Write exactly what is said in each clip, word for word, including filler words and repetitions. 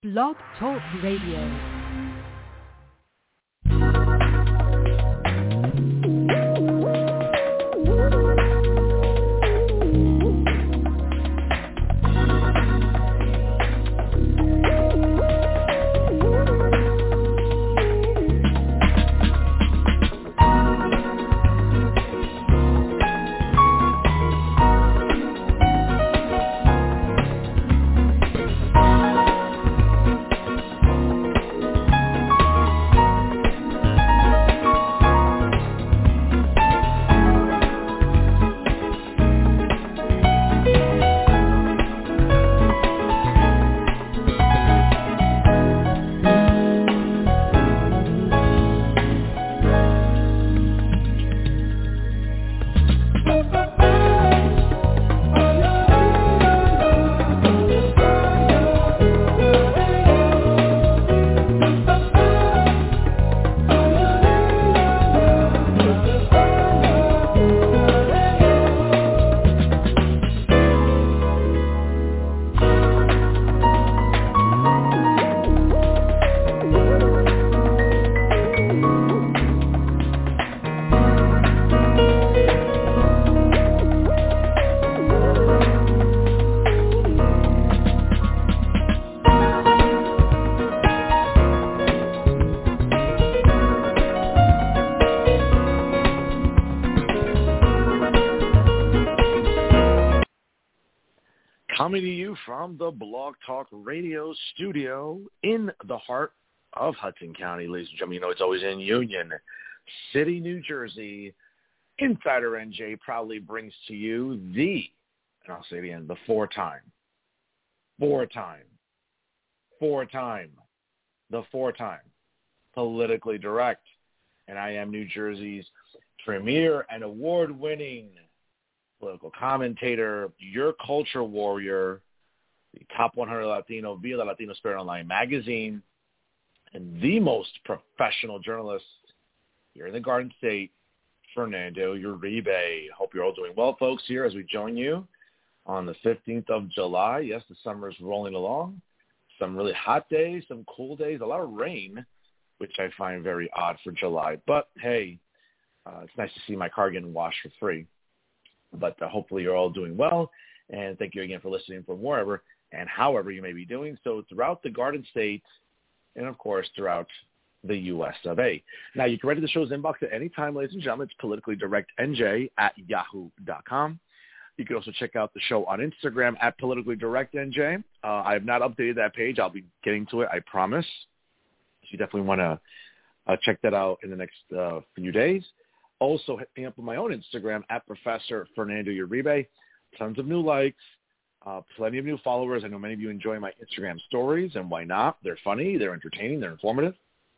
Blog Talk Radio. Coming to you from the Blog Talk Radio studio in the heart of Hudson County, ladies and gentlemen. You know it's always in Union City, New Jersey. Insider N J proudly brings to you the, and I'll say it again, the four-time, four-time, four-time, the four-time politically direct. And I am New Jersey's premier and award-winning political commentator, your culture warrior, the top one hundred Latino via the Latino Spirit Online magazine, and the most professional journalist here in the Garden State, Fernando Uribe. Hope you're all doing well, folks, here as we join you on the fifteenth of July. Yes, the summer is rolling along. Some really hot days, some cool days, a lot of rain, which I find very odd for July. But, hey, uh, it's nice to see my car getting washed for free. But uh, hopefully you're all doing well, and thank you again for listening from wherever and however you may be doing so throughout the Garden State and, of course, throughout the U S of A. Now, you can write to the show's inbox at any time, ladies and gentlemen. It's politically direct N J at yahoo dot com. You can also check out the show on Instagram at politically direct N J. Uh, I have not updated that page. I'll be getting to it, I promise. So you definitely want to uh, check that out in the next uh, few days. Also, hit me up on my own Instagram at Professor Fernando Uribe. Tons of new likes, uh, plenty of new followers. I know many of you enjoy my Instagram stories, and why not? They're funny, they're entertaining, they're informative.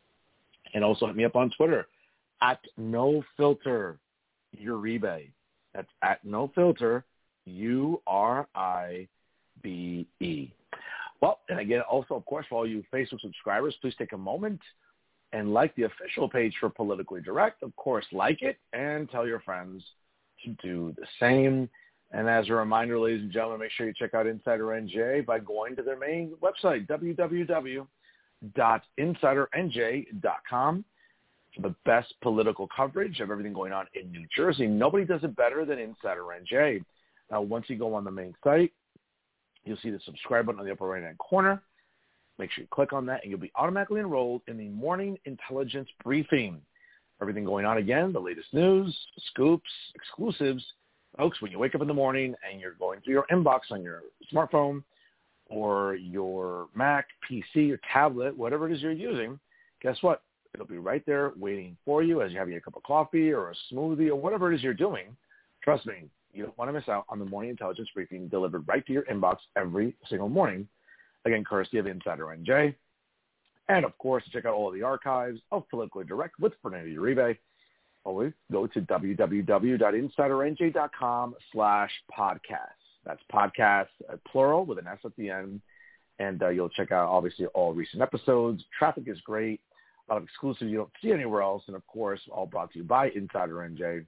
And also hit me up on Twitter at No Filter Uribe. That's at No Filter, U R I B E. Well, and again, also, of course, for all you Facebook subscribers, please take a moment and like the official page for Politically Direct. Of course, like it and tell your friends to do the same. And as a reminder, ladies and gentlemen, make sure you check out Insider N J by going to their main website, w w w dot insider n j dot com, for the best political coverage of everything going on in New Jersey. Nobody does it better than Insider N J. Now, once you go on the main site, you'll see the subscribe button on the upper right-hand corner. Make sure you click on that, and you'll be automatically enrolled in the morning intelligence briefing. Everything going on again, the latest news, scoops, exclusives. Folks, when you wake up in the morning and you're going through your inbox on your smartphone or your Mac, P C, your tablet, whatever it is you're using, guess what? It'll be right there waiting for you as you're having a cup of coffee or a smoothie or whatever it is you're doing. Trust me, you don't want to miss out on the morning intelligence briefing delivered right to your inbox every single morning. Again, courtesy of Insider N J. And, of course, check out all of the archives of Politically Direct with Fernando Uribe. Always go to w w w dot insider n j dot com slash podcast. That's podcast, uh, plural, with an S at the end. And uh, you'll check out, obviously, all recent episodes. Traffic is great. A lot of exclusive you don't see anywhere else. And, of course, all brought to you by Insider N J.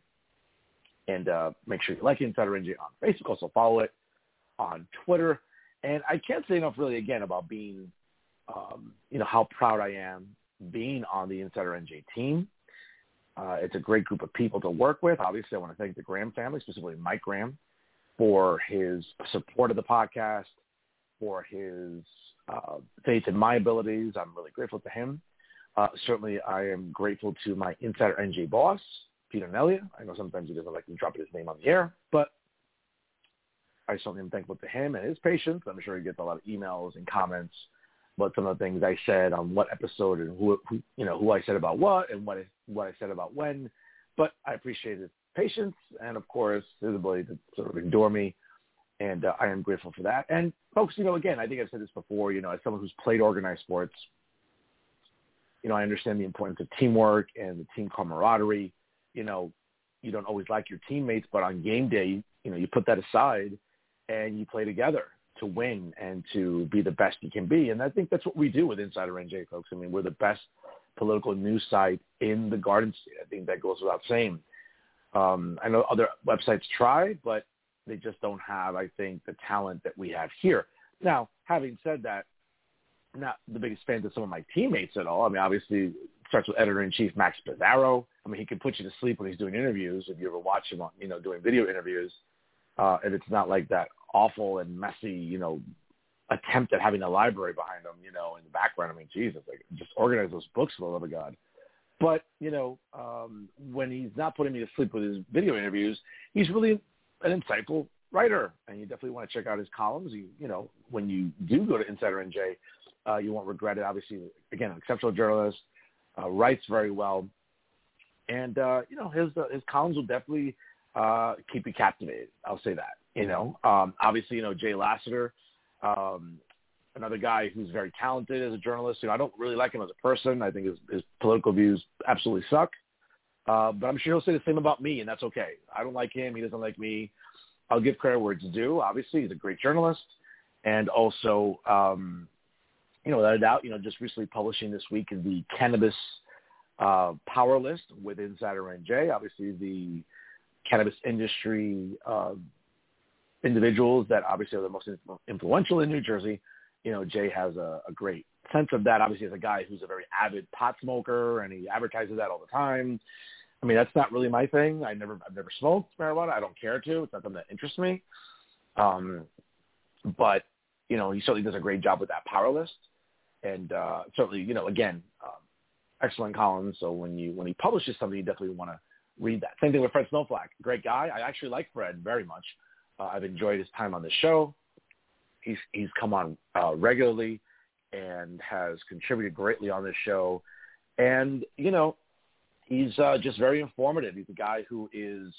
And uh, make sure you like Insider N J on Facebook. Also follow it on Twitter. And I can't say enough, really, again, about being um, you know, how proud I am being on the Insider N J team. Uh, it's a great group of people to work with. Obviously, I want to thank the Graham family, specifically Mike Graham, for his support of the podcast, for his uh, faith in my abilities. I'm really grateful to him. Uh, certainly, I am grateful to my Insider N J boss, Peter Nelia. I know sometimes he doesn't like me dropping his name on the air, but I certainly am thankful to him and his patience. I'm sure he gets a lot of emails and comments about some of the things I said on what episode and who, who you know, who I said about what and what I, what I said about when. But I appreciate his patience and, of course, his ability to sort of endure me. And uh, I am grateful for that. And, folks, you know, again, I think I've said this before, you know, as someone who's played organized sports, you know, I understand the importance of teamwork and the team camaraderie. You know, you don't always like your teammates, but on game day, you know, you put that aside and you play together to win and to be the best you can be. And I think that's what we do with Insider N J, folks. I mean, we're the best political news site in the Garden State. I think that goes without saying. Um, I know other websites try, but they just don't have, I think, the talent that we have here. Now, having said that, I'm not the biggest fan of some of my teammates at all. I mean, obviously, it starts with Editor-in-Chief Max Pizarro. I mean, he can put you to sleep when he's doing interviews, if you ever watch him, on, you know, doing video interviews. Uh, and it's not like that awful and messy, you know, attempt at having a library behind him, you know, in the background. I mean, Jesus, like, just organize those books for the love of God. But, you know, um, when he's not putting me to sleep with his video interviews, he's really an insightful writer. And you definitely want to check out his columns. You, you know, when you do go to Insider N J, uh, you won't regret it. Obviously, again, an exceptional journalist, uh, writes very well. And, uh, you know, his uh, his columns will definitely uh, keep you captivated. I'll say that. You know, um, obviously, you know, Jay Lassiter, um, another guy who's very talented as a journalist. You know, I don't really like him as a person. I think his, his political views absolutely suck. Uh, but I'm sure he'll say the same about me, and that's okay. I don't like him. He doesn't like me. I'll give credit where it's due. Obviously, he's a great journalist. And also, um, you know, without a doubt, you know, just recently publishing this week is the cannabis uh, power list with Insider N J. Obviously, the cannabis industry uh, individuals that obviously are the most influential in New Jersey. You know, Jay has a, a great sense of that. Obviously, as a guy who's a very avid pot smoker, and he advertises that all the time. I mean, that's not really my thing. I never, I've never smoked marijuana. I don't care to. It's not something that interests me. Um, but you know, he certainly does a great job with that power list, and uh, certainly, you know, again, um, excellent columns. So when you when he publishes something, you definitely want to read that. Same thing with Fred Snowflake. Great guy. I actually like Fred very much. Uh, I've enjoyed his time on the show. He's he's come on uh, regularly and has contributed greatly on this show. And, you know, he's uh, just very informative. He's a guy who is,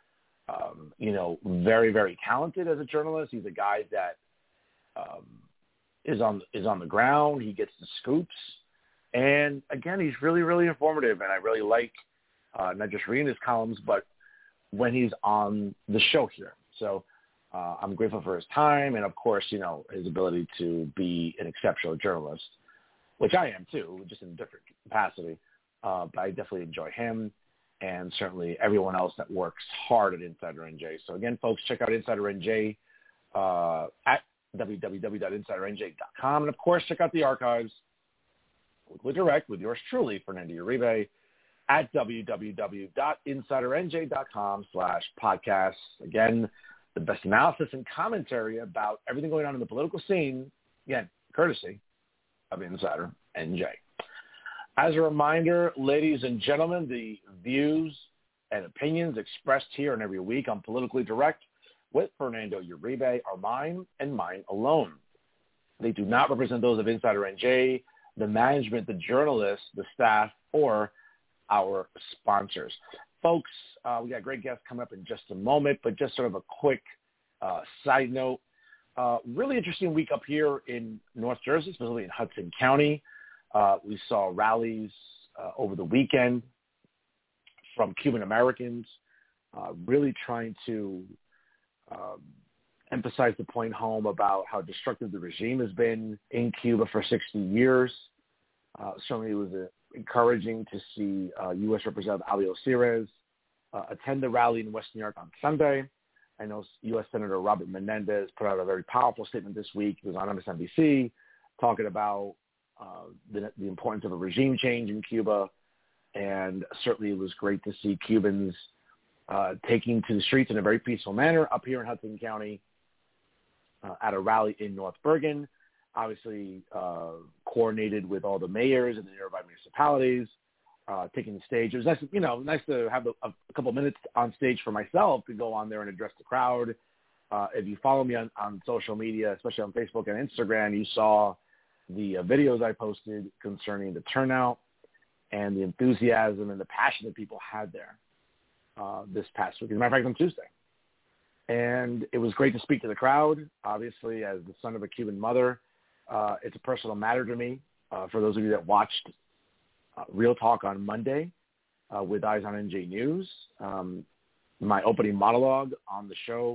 um, you know, very, very talented as a journalist. He's a guy that um, is on is on the ground. He gets the scoops. And, again, he's really, really informative. And I really like uh, not just reading his columns, but when he's on the show here. So uh, I'm grateful for his time and, of course, you know, his ability to be an exceptional journalist, which I am too, just in a different capacity. Uh, but I definitely enjoy him and certainly everyone else that works hard at Insider N J. So, again, folks, check out Insider N J uh, at w w w dot insider n j dot com. And, of course, check out the archives with Direct with yours truly, Fernando Uribe, at w w w dot insider n j dot com slash podcasts. Again, the best analysis and commentary about everything going on in the political scene, again, courtesy of Insider N J. As a reminder, ladies and gentlemen, the views and opinions expressed here and every week on Politically Direct with Fernando Uribe are mine and mine alone. They do not represent those of Insider N J, the management, the journalists, the staff, or our sponsors. Folks, uh, we got a great guest coming up in just a moment, but just sort of a quick uh, side note. Uh, really interesting week up here in North Jersey, specifically in Hudson County. Uh, we saw rallies uh, over the weekend from Cuban Americans, uh, really trying to um, emphasize the point home about how destructive the regime has been in Cuba for sixty years. Uh, certainly it was a encouraging to see uh, U S Representative Ali Osiris uh, attend the rally in West New York on Sunday. I know U S Senator Robert Menendez put out a very powerful statement this week. He was on M S N B C talking about uh, the, the importance of a regime change in Cuba. And certainly it was great to see Cubans uh, taking to the streets in a very peaceful manner up here in Hudson County uh, at a rally in North Bergen, obviously uh, coordinated with all the mayors and the nearby municipalities, uh, taking the stage. It was nice, you know, nice to have a, a couple of minutes on stage for myself to go on there and address the crowd. Uh, if you follow me on, on social media, especially on Facebook and Instagram, you saw the uh, videos I posted concerning the turnout and the enthusiasm and the passion that people had there uh, this past week. As a matter of fact, on Tuesday. And it was great to speak to the crowd. Obviously, as the son of a Cuban mother, uh, it's a personal matter to me. Uh, for those of you that watched uh, Real Talk on Monday uh, with Eyes on N J News, um, my opening monologue on the show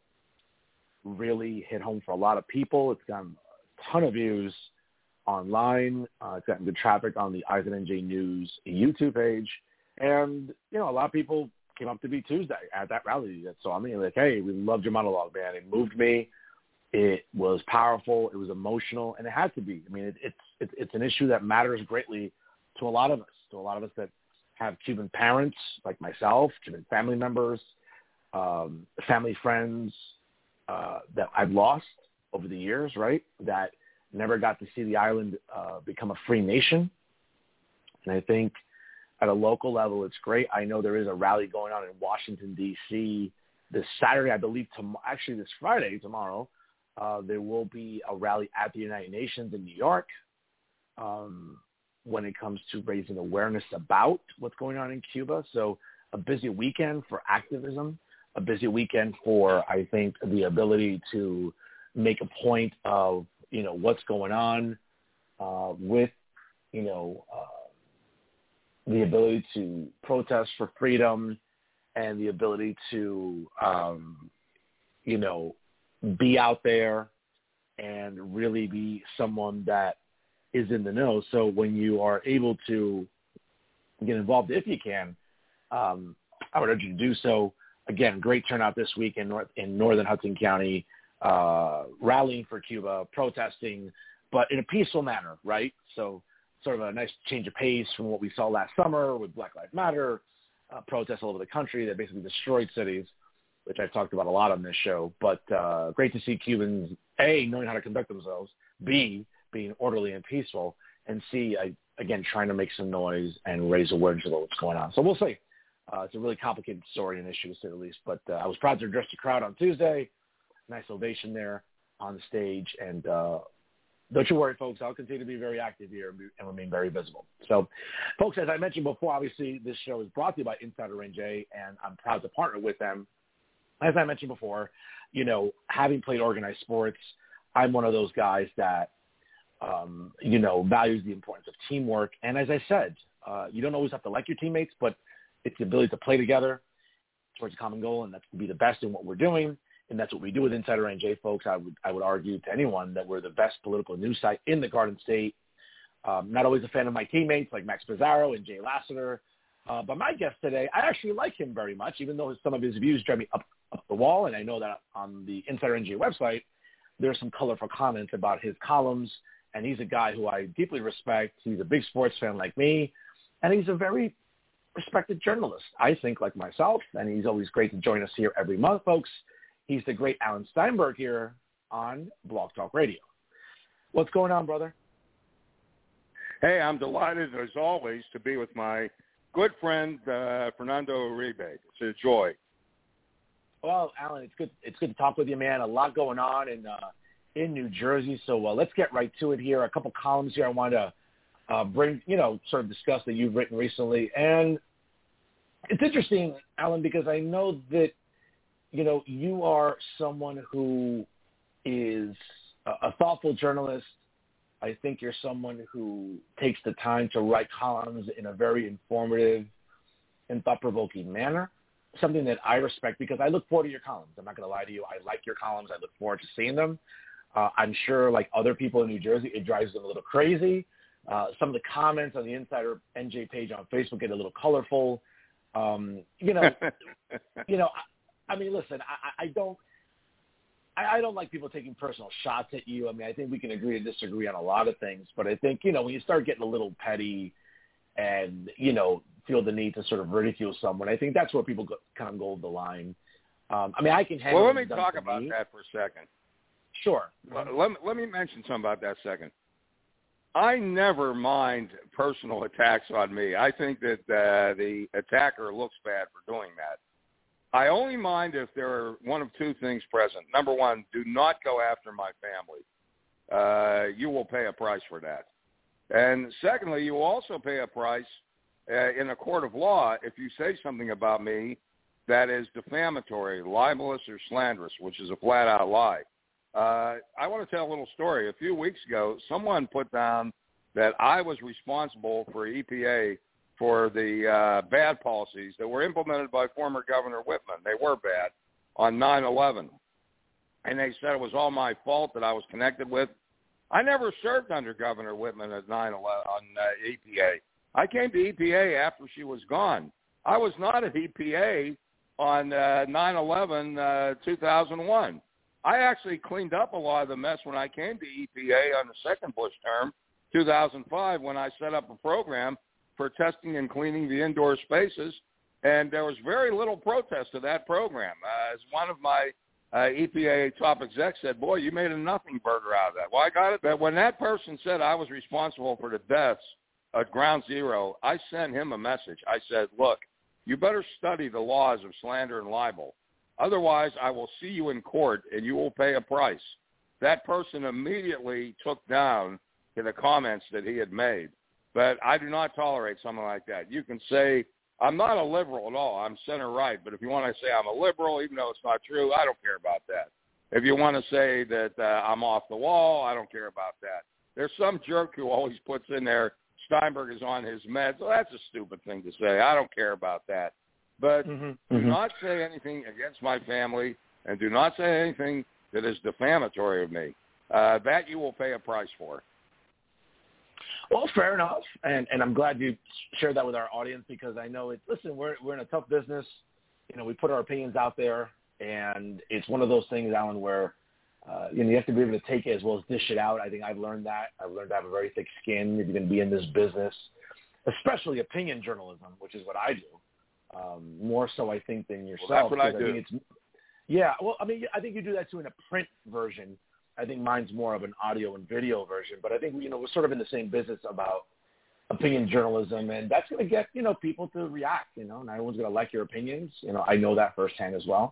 really hit home for a lot of people. It's gotten a ton of views online. Uh, it's gotten good traffic on the Eyes on N J News YouTube page. And, you know, a lot of people came up to me Tuesday at that rally. So I mean, like, hey, we loved your monologue, man. It moved me. It was powerful. It was emotional, and it had to be. I mean, it, it's it's it's an issue that matters greatly to a lot of us, to a lot of us that have Cuban parents, like myself, Cuban family members, um, family friends uh, that I've lost over the years, right? That never got to see the island uh, become a free nation. And I think at a local level, it's great. I know there is a rally going on in Washington, D C this Saturday, I believe, tom- actually this Friday, tomorrow. Uh, there will be a rally at the United Nations in New York um, when it comes to raising awareness about what's going on in Cuba. So a busy weekend for activism, a busy weekend for, I think, the ability to make a point of, you know, what's going on uh, with, you know, uh, the ability to protest for freedom and the ability to, um, you know, be out there and really be someone that is in the know. So when you are able to get involved, if you can, um, I would urge you to do so. Again, great turnout this week in, North, in northern Hudson County, uh, rallying for Cuba, protesting, but in a peaceful manner, right? So sort of a nice change of pace from what we saw last summer with Black Lives Matter, uh, protests all over the country that basically destroyed cities, which I've talked about a lot on this show. But uh, great to see Cubans, A, knowing how to conduct themselves, B, being orderly and peaceful, and C, I, again, trying to make some noise and raise awareness about what's going on. So we'll see. Uh, it's a really complicated story and issue, to say the least. But uh, I was proud to address the crowd on Tuesday. Nice ovation there on the stage. And uh, don't you worry, folks. I'll continue to be very active here and, be, and remain very visible. So, folks, as I mentioned before, obviously this show is brought to you by Insider N J, and I'm proud to partner with them. As I mentioned before, you know, having played organized sports, I'm one of those guys that, um, you know, values the importance of teamwork. And as I said, uh, you don't always have to like your teammates, but it's the ability to play together towards a common goal, and that's to be the best in what we're doing. And that's what we do with Insider N J, folks. I would I would argue to anyone that we're the best political news site in the Garden State. Um, not always a fan of my teammates like Max Pizarro and Jay Lassiter. Uh, but my guest today, I actually like him very much, even though some of his views drive me up, up the wall. And I know that on the Insider N J website, there's some colorful comments about his columns. And he's a guy who I deeply respect. He's a big sports fan like me. And he's a very respected journalist, I think, like myself. And he's always great to join us here every month, folks. He's the great Alan Steinberg here on Blog Talk Radio. What's going on, brother? Hey, I'm delighted, as always, to be with my good friend, uh, Fernando Uribe. It's a joy. Well, Alan, it's good It's good to talk with you, man. A lot going on in uh, in New Jersey. So uh, let's get right to it here. A couple columns here I want to uh, bring, you know, sort of discuss that you've written recently. And it's interesting, Alan, because I know that, you know, you are someone who is a, a thoughtful journalist. I think you're someone who takes the time to write columns in a very informative and thought-provoking manner, something that I respect because I look forward to your columns. I'm not going to lie to you. I like your columns. I look forward to seeing them. Uh, I'm sure, like other people in New Jersey, it drives them a little crazy. Uh, some of the comments on the Insider N J page on Facebook get a little colorful. Um, you know, you know. I, I mean, listen. I, I don't. I, I don't like people taking personal shots at you. I mean, I think we can agree to disagree on a lot of things, but I think, you know, when you start getting a little petty and, you know, feel the need to sort of ridicule someone, I think that's where people go, kind of go over the line. Um, I mean, I can handle. Well, let me talk to about me. that for a second. Sure. Let, let, let me mention something about that second. I never mind personal attacks on me. I think that uh, the attacker looks bad for doing that. I only mind if there are one of two things present. Number one, do not go after my family. Uh, you will pay a price for that. And secondly, you will also pay a price uh, in a court of law if you say something about me that is defamatory, libelous, or slanderous, which is a flat-out lie. Uh, I want to tell a little story. A few weeks ago, someone put down that I was responsible for E P A for the uh, bad policies that were implemented by former Governor Whitman. They were bad on nine eleven. And they said it was all my fault that I was connected with. I never served under Governor Whitman at nine eleven on uh, E P A. I came to E P A after she was gone. I was not at E P A on uh, nine eleven, uh, two thousand one. I actually cleaned up a lot of the mess when I came to E P A on the second Bush term, two thousand five, when I set up a program for testing and cleaning the indoor spaces, and there was very little protest to that program. Uh, as one of my uh, E P A top execs said, boy, you made a nothing burger out of that. Well, I got it. But when that person said I was responsible for the deaths at Ground Zero, I sent him a message. I said, look, you better study the laws of slander and libel. Otherwise, I will see you in court, and you will pay a price. That person immediately took down the comments that he had made. But I do not tolerate something like that. You can say, I'm not a liberal at all. I'm center-right. But if you want to say I'm a liberal, even though it's not true, I don't care about that. If you want to say that uh, I'm off the wall, I don't care about that. There's some jerk who always puts in there, Steinberg is on his meds. Well, that's a stupid thing to say. I don't care about that. But mm-hmm. do Mm-hmm. not say anything against my family, and do not say anything that is defamatory of me. Uh, that you will pay a price for. Well, fair enough, and and I'm glad you shared that with our audience, because I know it. Listen, we're we're in a tough business. You know, we put our opinions out there, and it's one of those things, Alan, where uh, you know you have to be able to take it as well as dish it out. I think I've learned that. I've learned to have a very thick skin if you're going to be in this business, especially opinion journalism, which is what I do. Um, more so, I think, than yourself. Well, that's what I I do. think it's, yeah, well, I mean, I think you do that too in a print version. I think mine's more of an audio and video version, but I think, you know, we're sort of in the same business about opinion journalism, and that's going to get, you know, people to react, you know, not everyone's going to like your opinions. You know, I know that firsthand as well.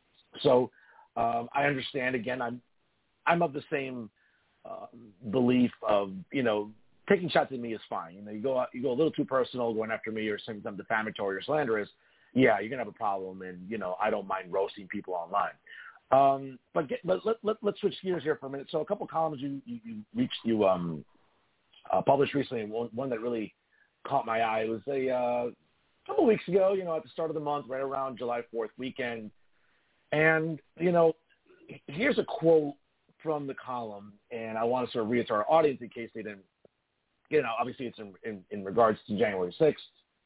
So um, I understand, again, I'm, I'm of the same uh, belief of, you know, taking shots at me is fine. You know, you go you go a little too personal going after me or saying something defamatory or slanderous, yeah, you're going to have a problem, and, you know, I don't mind roasting people online. Um, but get, but let, let, let's switch gears here for a minute. So a couple columns you, you, you reached, you um, uh, published recently, and one, one that really caught my eye. It was a uh, couple weeks ago, you know, at the start of the month, right around July fourth weekend. And, you know, here's a quote from the column, and I want to sort of read it to our audience in case they didn't, you know, obviously it's in, in, in regards to January sixth.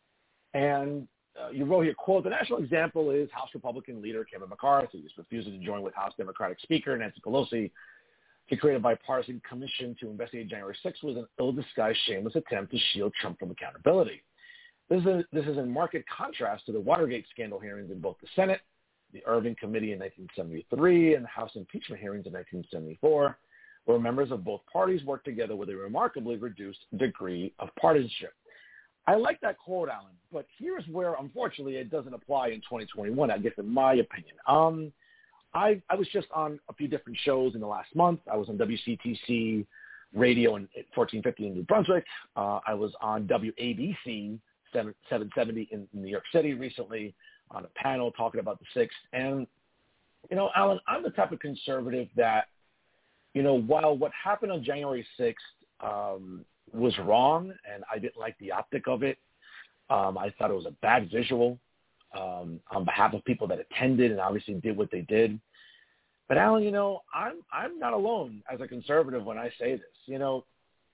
And uh, you wrote here, quote, the national example is House Republican leader Kevin McCarthy is refusing to join with House Democratic Speaker Nancy Pelosi to create a bipartisan commission to investigate January sixth was an ill-disguised, shameless attempt to shield Trump from accountability. This is, a, this is in marked contrast to the Watergate scandal hearings in both the Senate, the Irving Committee in nineteen seventy-three, and the House impeachment hearings in nineteen seventy-four, where members of both parties worked together with a remarkably reduced degree of partisanship. I like that quote, Alan, but here's where, unfortunately, it doesn't apply in twenty twenty-one, I guess, in my opinion. Um, I, I was just on a few different shows in the last month. I was on W C T C radio in fourteen fifty in New Brunswick. Uh, I was on W A B C seven seventy in New York City recently on a panel talking about the sixth. And, you know, Alan, I'm the type of conservative that, you know, while what happened on January sixth um, was wrong and I didn't like the optic of it, um, I thought it was a bad visual um, on behalf of people that attended and obviously did what they did. But, Alan, you know, I'm I'm not alone as a conservative when I say this. You know,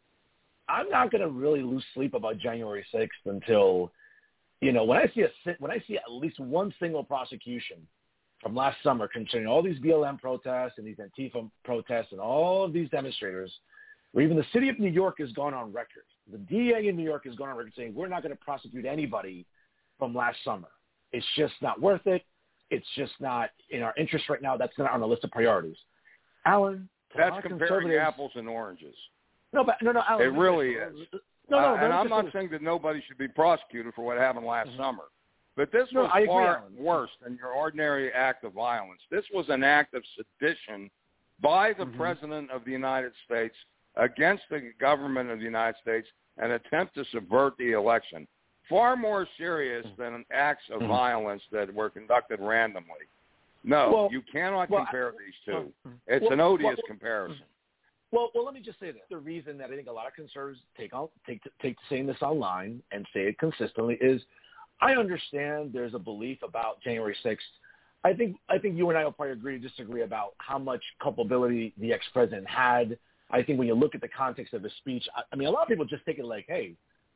I'm not going to really lose sleep about January sixth until, you know, when I see a when I see at least one single prosecution from last summer concerning all these B L M protests and these Antifa protests and all of these demonstrators, where even the city of New York has gone on record. The D A in New York has gone on record saying, we're not going to prosecute anybody from last summer. It's just not worth it. It's just not in our interest right now. That's not on the list of priorities. Alan, that's comparing apples and oranges. No, but no, no, Alan. It really is. No, no, uh, and I'm not saying that nobody should be prosecuted for what happened last mm-hmm. summer. But this no, was I far agree, worse than your ordinary act of violence. This was an act of sedition by the mm-hmm. President of the United States against the government of the United States, an attempt to subvert the election. Far more serious than acts of mm-hmm. violence that were conducted randomly. No, well, you cannot well, compare I, these two. Well, it's well, an odious well, comparison. Well, well, let me just say this. The reason that I think a lot of conservatives take out, take take to saying this online and say it consistently is, I understand there's a belief about January sixth. I think I think you and I will probably agree to disagree about how much culpability the ex-president had. I think when you look at the context of his speech, I, I mean, a lot of people just take it like, hey,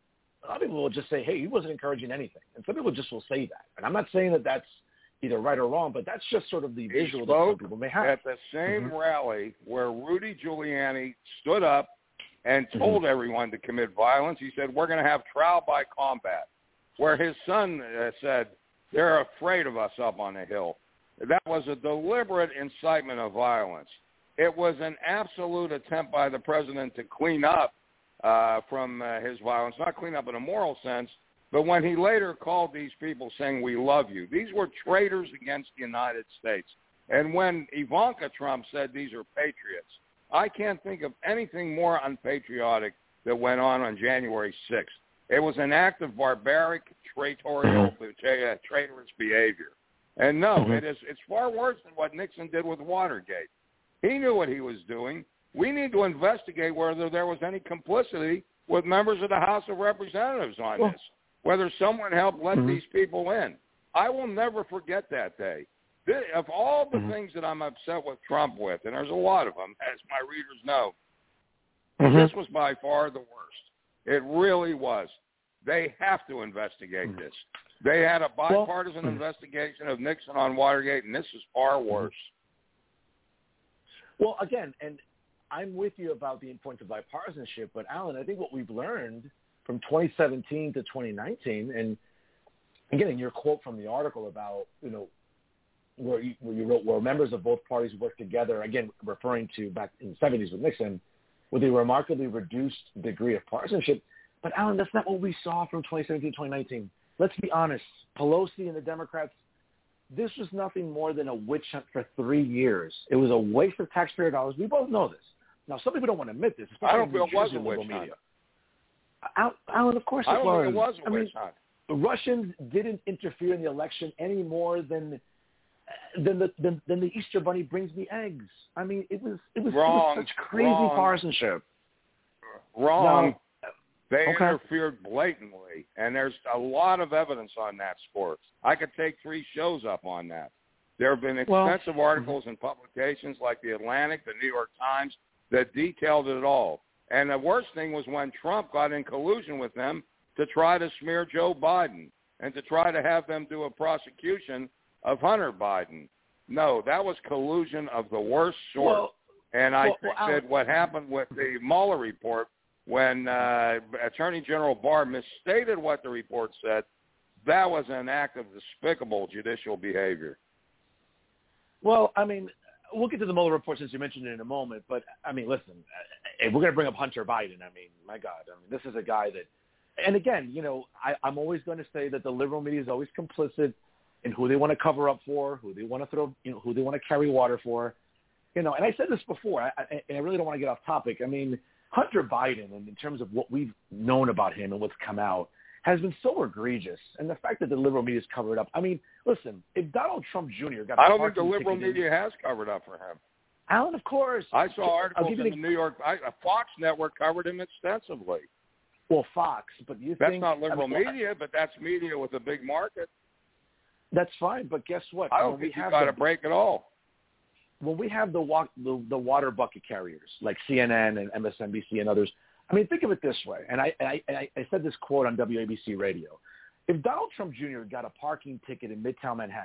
a lot of people will just say, hey, he wasn't encouraging anything. And some people just will say that. And I'm not saying that that's either right or wrong, but that's just sort of the visual that some people may have. At the same mm-hmm. rally where Rudy Giuliani stood up and told mm-hmm. everyone to commit violence, he said, we're going to have trial by combat. Where his son uh, said, they're afraid of us up on the hill. That was a deliberate incitement of violence. It was an absolute attempt by the president to clean up uh, from uh, his violence, not clean up in a moral sense, but when he later called these people saying, we love you, these were traitors against the United States. And when Ivanka Trump said these are patriots, I can't think of anything more unpatriotic that went on on January sixth. It was an act of barbaric, traitorial, uh, traitorous behavior. And no, mm-hmm. it is, it's far worse than what Nixon did with Watergate. He knew what he was doing. We need to investigate whether there was any complicity with members of the House of Representatives on well, this, whether someone helped let mm-hmm. these people in. I will never forget that day. This, of all the mm-hmm. things that I'm upset with Trump with, and there's a lot of them, as my readers know, mm-hmm. this was by far the worst. It really was. They have to investigate mm-hmm. this. They had a bipartisan well, investigation of Nixon on Watergate, and this is far worse. Well, again, and I'm with you about the importance of bipartisanship, but Alan, I think what we've learned from twenty seventeen to twenty nineteen, and again, in your quote from the article about, you know, where you, where you wrote, where members of both parties worked together, again, referring to back in the seventies with Nixon, with a remarkably reduced degree of partisanship. But Alan, that's not what we saw from twenty seventeen to twenty nineteen. Let's be honest. Pelosi and the Democrats, this was nothing more than a witch hunt for three years. It was a waste of taxpayer dollars. We both know this. Now, some people don't want to admit this. I don't feel it was a witch hunt. Alan, of course it was. I don't think it was a witch hunt. The Russians didn't interfere in the election any more than than the than, than the Easter Bunny brings me eggs. I mean, it was it was, wrong, it was such crazy wrong, partisanship. Wrong. No. They okay. interfered blatantly, and there's a lot of evidence on that score. I could take three shows up on that. There have been extensive well, articles in publications like The Atlantic, the New York Times, that detailed it all. And the worst thing was when Trump got in collusion with them to try to smear Joe Biden and to try to have them do a prosecution of Hunter Biden. No, that was collusion of the worst sort. Well, and I well, think well, that what happened with the Mueller report, when uh, Attorney General Barr misstated what the report said, that was an act of despicable judicial behavior. Well, I mean, we'll get to the Mueller report since you mentioned it in a moment, but, I mean, listen, if we're going to bring up Hunter Biden, I mean, my God, I mean, this is a guy that, and again, you know, I, I'm always going to say that the liberal media is always complicit in who they want to cover up for, who they want to throw, you know, who they want to carry water for, you know, and I said this before, I, I, and I really don't want to get off topic. I mean, Hunter Biden, and in terms of what we've known about him and what's come out, has been so egregious. And the fact that the liberal media has covered up. I mean, listen, if Donald Trump Junior got a I don't think the liberal media has covered up for him. Alan, of course. I saw articles in the an... New York, I, Fox Network covered him extensively. Well, Fox, but you that's think... That's not liberal I mean, media, but that's media with a big market. That's fine, but guess what? I don't think you got to break it all. When we have the, walk, the the water bucket carriers like C N N and M S N B C and others, I mean, think of it this way, and I, I, I said this quote on W A B C radio. If Donald Trump Junior got a parking ticket in Midtown Manhattan,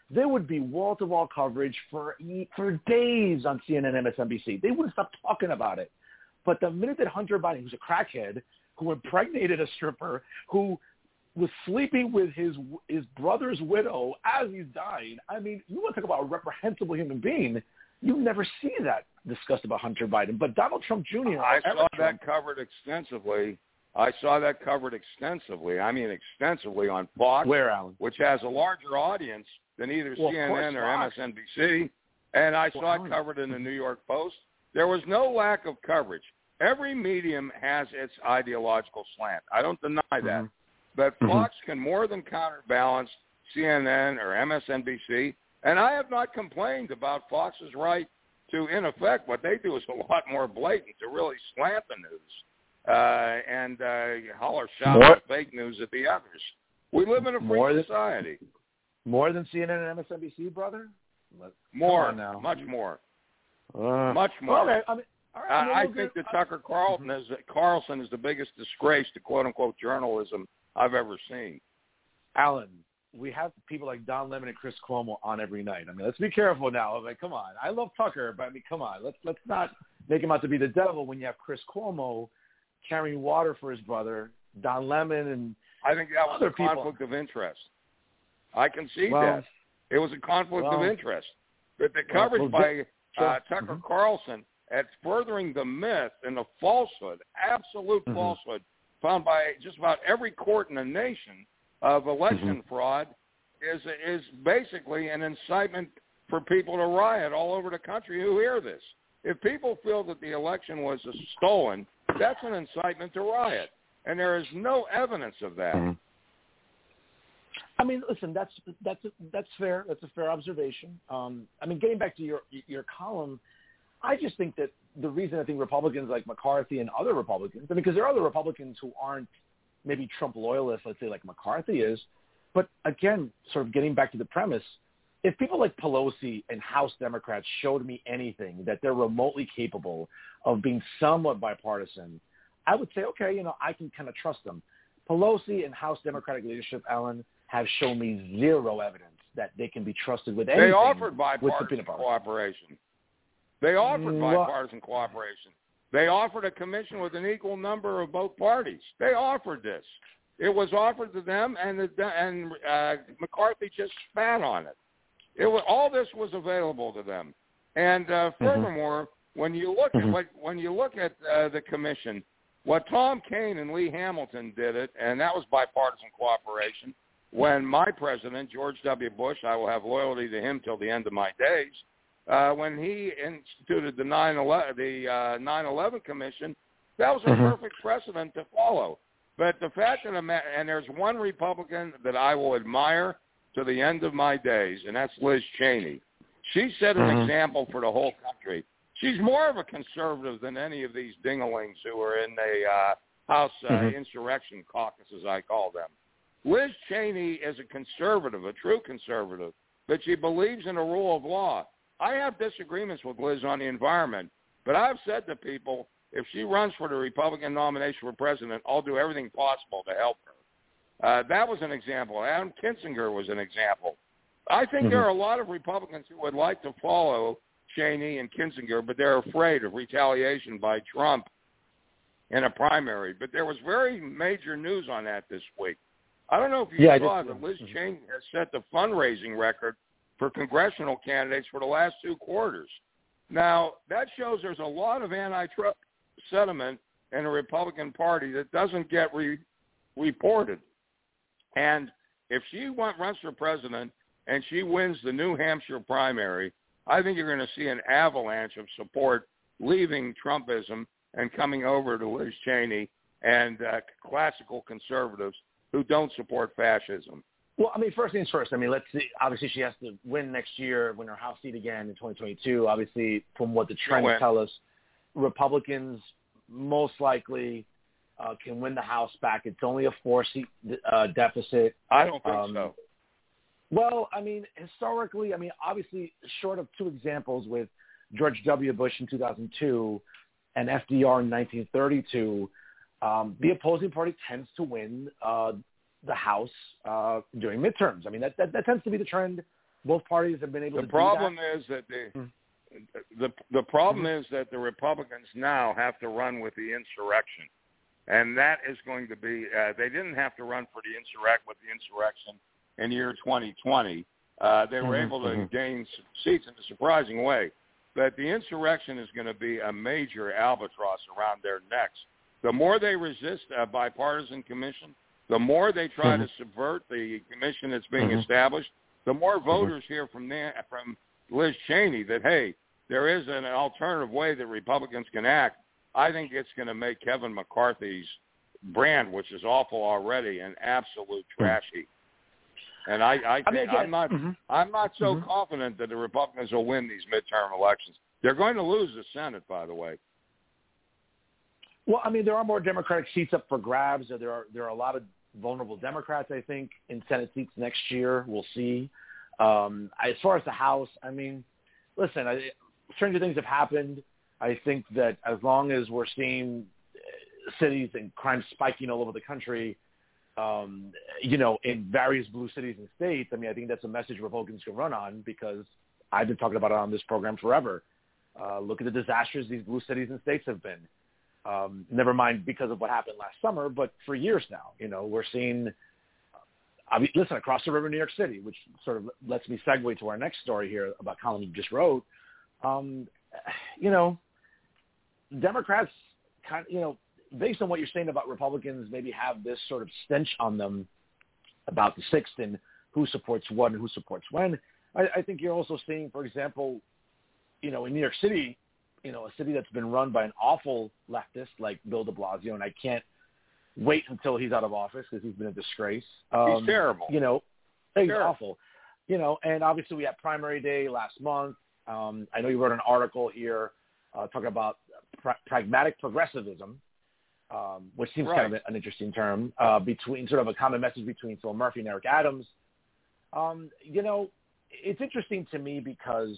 there would be wall-to-wall coverage for for days on C N N, M S N B C. They wouldn't stop talking about it. But the minute that Hunter Biden, who's a crackhead, who impregnated a stripper, who was sleeping with his his brother's widow as he's dying, I mean, you want to talk about a reprehensible human being. You never see that discussed about Hunter Biden. But Donald Trump Junior I saw Trump, that covered extensively. I saw that covered extensively. I mean, extensively on Fox, where, Alan? Which has a larger audience than either well, C N N or Fox. M S N B C. And I well, saw Alan. it covered in the New York Post. There was no lack of coverage. Every medium has its ideological slant. I don't deny that. Mm-hmm. But Mm-hmm. Fox can more than counterbalance C N N or M S N B C. And I have not complained about Fox's right to, in effect, what they do is a lot more blatant, to really slant the news uh, and uh, holler shout More, out fake news at the others. We live in a free more society. Than, more than C N N and M S N B C, brother? Let's, more, now. much more. Uh, much more. Okay, I mean, all right, I, mean, I we'll think get, that Tucker Carlson is, Carlson is the biggest disgrace to quote-unquote journalism I've ever seen. Alan, we have people like Don Lemon and Chris Cuomo on every night. I mean, let's be careful now. I mean, come on. I love Tucker, but I mean, come on. Let's let's not make him out to be the devil when you have Chris Cuomo carrying water for his brother, Don Lemon, and I think that was other a people. conflict of interest. I can see well, that. It was a conflict well, of interest. But the well, coverage well, by sure. uh, Tucker mm-hmm. Carlson at furthering the myth and the falsehood, absolute mm-hmm. falsehood, found by just about every court in the nation of election mm-hmm. fraud is is basically an incitement for people to riot all over the country who hear this. If people feel that the election was stolen, that's an incitement to riot, and there is no evidence of that. Mm-hmm. I mean, listen, that's that's that's fair. That's a fair observation. Um, I mean, getting back to your your column, I just think that the reason I think Republicans like McCarthy and other Republicans, I mean, because there are other Republicans who aren't maybe Trump loyalists, let's say like McCarthy is, but again, sort of getting back to the premise, if people like Pelosi and House Democrats showed me anything that they're remotely capable of being somewhat bipartisan, I would say, okay, you know, I can kind of trust them. Pelosi and House Democratic leadership, Alan, have shown me zero evidence that they can be trusted with anything. They offered bipartisan with the cooperation. They offered well, bipartisan cooperation. They offered a commission with an equal number of both parties. They offered this. It was offered to them, and the, and uh, McCarthy just spat on it. It was, all this was available to them. And uh, furthermore, mm-hmm. when you look mm-hmm. at what, when you look at uh, the commission, what Tom Kaine and Lee Hamilton did it, and that was bipartisan cooperation. When my president, George W. Bush, I will have loyalty to him till the end of my days. Uh, when he instituted the nine eleven, the uh, nine eleven Commission, that was a mm-hmm. perfect precedent to follow. But the fact of the matter, and there's one Republican that I will admire to the end of my days, and that's Liz Cheney. She set an mm-hmm. example for the whole country. She's more of a conservative than any of these dinglings who are in the uh, House uh, mm-hmm. insurrection caucus, as I call them. Liz Cheney is a conservative, a true conservative, but she believes in the rule of law. I have disagreements with Liz on the environment, but I've said to people, if she runs for the Republican nomination for president, I'll do everything possible to help her. Uh, that was an example. Adam Kinzinger was an example. I think mm-hmm. there are a lot of Republicans who would like to follow Cheney and Kinzinger, but they're afraid of retaliation by Trump in a primary. But there was very major news on that this week. I don't know if you yeah, saw that Liz Cheney has set the fundraising record for congressional candidates for the last two quarters. Now, that shows there's a lot of anti-Trump sentiment in the Republican Party that doesn't get re- reported. And if she want, runs for president and she wins the New Hampshire primary, I think you're going to see an avalanche of support leaving Trumpism and coming over to Liz Cheney and uh, classical conservatives who don't support fascism. Well, I mean, first things first. I mean, let's see. Obviously, she has to win next year, win her House seat again in twenty twenty-two. Obviously, from what the trends tell us, Republicans most likely uh, can win the House back. It's only a four-seat uh, deficit. I don't think um, so. Well, I mean, historically, I mean, obviously, short of two examples with George W. Bush in two thousand two and F D R in nineteen thirty-two, um, the opposing party tends to win uh, the House uh, during midterms. I mean, that, that that tends to be the trend Both parties have been able the to do problem that. is that the Mm-hmm. the the problem Mm-hmm. is that the Republicans now have to run with the insurrection, and that is going to be. Uh, they didn't have to run for the insurrect with the insurrection in year twenty twenty. Uh, they were Mm-hmm. able to Mm-hmm. gain seats in a surprising way, but the insurrection is going to be a major albatross around their necks. The more they resist a bipartisan commission, the more they try Mm-hmm. to subvert the commission that's being Mm-hmm. established, the more voters hear from there, from Liz Cheney that, hey, there is an alternative way that Republicans can act. I think it's going to make Kevin McCarthy's brand, which is awful already, an absolute trashy. And I, I, I mean, again, I'm not, mm-hmm. I'm not so Mm-hmm. confident that the Republicans will win these midterm elections. They're going to lose the Senate, by the way. Well, I mean, there are more Democratic seats up for grabs. There are there are a lot of vulnerable Democrats, I think, in Senate seats next year. We'll see. Um, as far as the House, I mean, listen, I, stranger things have happened. I think that as long as we're seeing cities and crime spiking all over the country, um, you know, in various blue cities and states, I mean, I think that's a message Republicans can run on because I've been talking about it on this program forever. Uh, look at the disasters these blue cities and states have been. Um, never mind because of what happened last summer, but for years now, you know, we're seeing, I mean, listen, across the river in New York City, which sort of lets me segue to our next story here about column you just wrote. Um, you know, Democrats kind of, you know, based on what you're saying about Republicans, maybe have this sort of stench on them about the sixth and who supports what and who supports when. I, I think you're also seeing, for example, you know, in New York City, you know, a city that's been run by an awful leftist like Bill de Blasio, and I can't wait until he's out of office because he's been a disgrace. Um, He's terrible. You know, he's Terrible. awful. You know, and obviously we had primary day last month. Um, I know you wrote an article here uh, talking about pra- pragmatic progressivism, um, which seems Right. kind of an interesting term, uh, between sort of a common message between Phil Murphy and Eric Adams. Um, you know, it's interesting to me because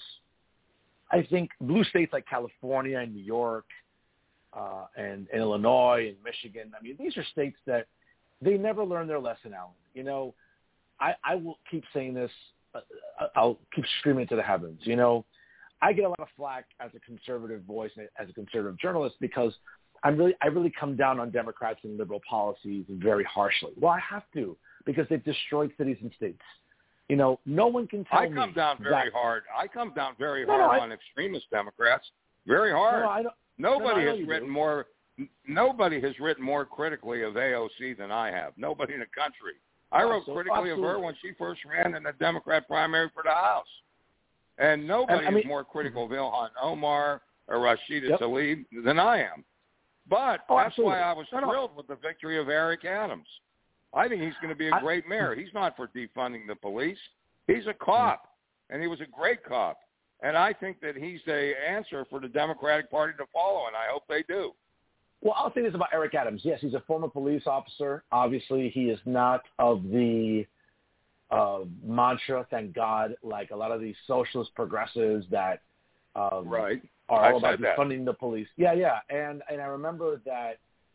I think blue states like California and New York uh, and, and Illinois and Michigan, I mean, these are states that they never learn their lesson, Alan. You know, I, I will keep saying this. Uh, I'll keep screaming it to the heavens. You know, I get a lot of flack as a conservative voice, as a conservative journalist, because I'm really, I really come down on Democrats and liberal policies very harshly. Well, I have to, because they've destroyed cities and states. You know, no one can tell I me. come down very that, hard. I come down very No, no, hard I- on extremist Democrats. Very hard. No, I don't, Nobody no, I know has you written do. more. n- Nobody has written more critically of A O C than I have. Nobody in the country. I wrote Absol- critically of her absolutely. when she first ran in the Democrat primary for the House, and nobody And, I mean- is more critical of Ilhan Omar or Rashida Yep. Tlaib than I am. But Oh, that's absolutely. why I was No, no. thrilled with the victory of Eric Adams. I think he's going to be a I- great mayor. He's not for defunding the police. He's a cop, and he was a great cop. And I think that he's the answer for the Democratic Party to follow, and I hope they do. Well, I'll say this about Eric Adams. Yes, he's a former police officer. Obviously, he is not of the uh, mantra, thank God, like a lot of these socialist progressives that um, Right. are I all about said that. defunding the police. Yeah, yeah. And and I remember that,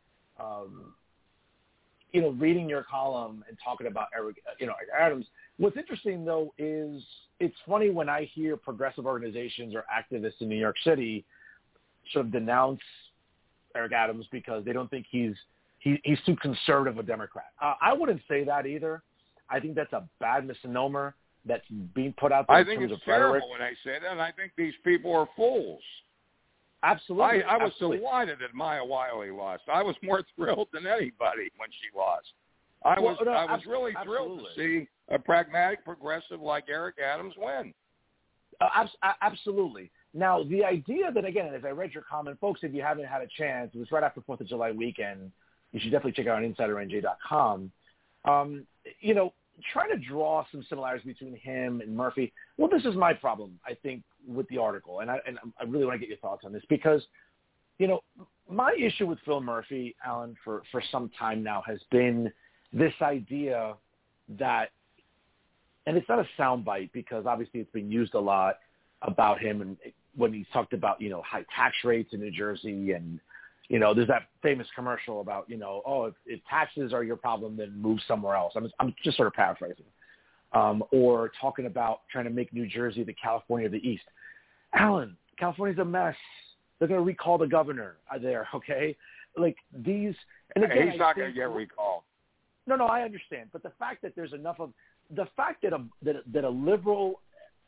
um, you know, reading your column and talking about Eric, you know, Eric Adams. What's interesting, though, is it's funny when I hear progressive organizations or activists in New York City sort of denounce Eric Adams because they don't think he's he, he's too conservative a Democrat. Uh, I wouldn't say that either. I think that's a bad misnomer that's being put out there I in think terms it's of rhetoric. terrible when they say that, and I think these people are fools. Absolutely. I, I was absolutely. delighted that Maya Wiley lost. I was more thrilled than anybody when she lost. I Well, was no, I was abs- really thrilled to see a pragmatic progressive like Eric Adams win. Uh, abs- a- absolutely. Now, the idea that, again, if I read your comment, folks, if you haven't had a chance, it was right after fourth of July weekend. You should definitely check it out on insider N J dot com. Um, you know, trying to draw some similarities between him and Murphy. Well, this is my problem, I think, with the article, and I, and I really want to get your thoughts on this because, you know, my issue with Phil Murphy, Alan, for, for some time now has been this idea that, and it's not a soundbite because obviously it's been used a lot about him and when he talked about, you know, high tax rates in New Jersey and, you know, there's that famous commercial about, you know, oh, if, if taxes are your problem, then move somewhere else. I'm, I'm just sort of paraphrasing. um, or talking about trying to make New Jersey the California of the East. Alan, California's a mess. They're going to recall the governor there, okay? Like these, and again, he's not going to get recalled. No, no, I understand, but the fact that there's enough of the fact that a that, that a liberal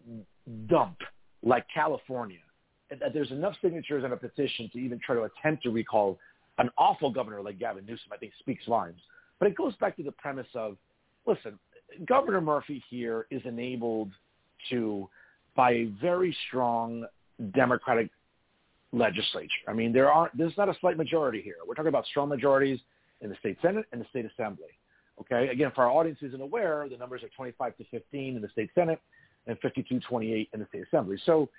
dump like California, that there's enough signatures on a petition to even try to attempt to recall an awful governor like Gavin Newsom, I think speaks volumes. But it goes back to the premise of, listen, Governor Murphy here is enabled to by a very strong Democratic legislature. I mean, there are there's not a slight majority here. We're talking about strong majorities in the state Senate and the state Assembly. Okay, again, for our audience who isn't aware, the numbers are twenty-five to fifteen in the state Senate and fifty-two twenty-eight in the state Assembly. So,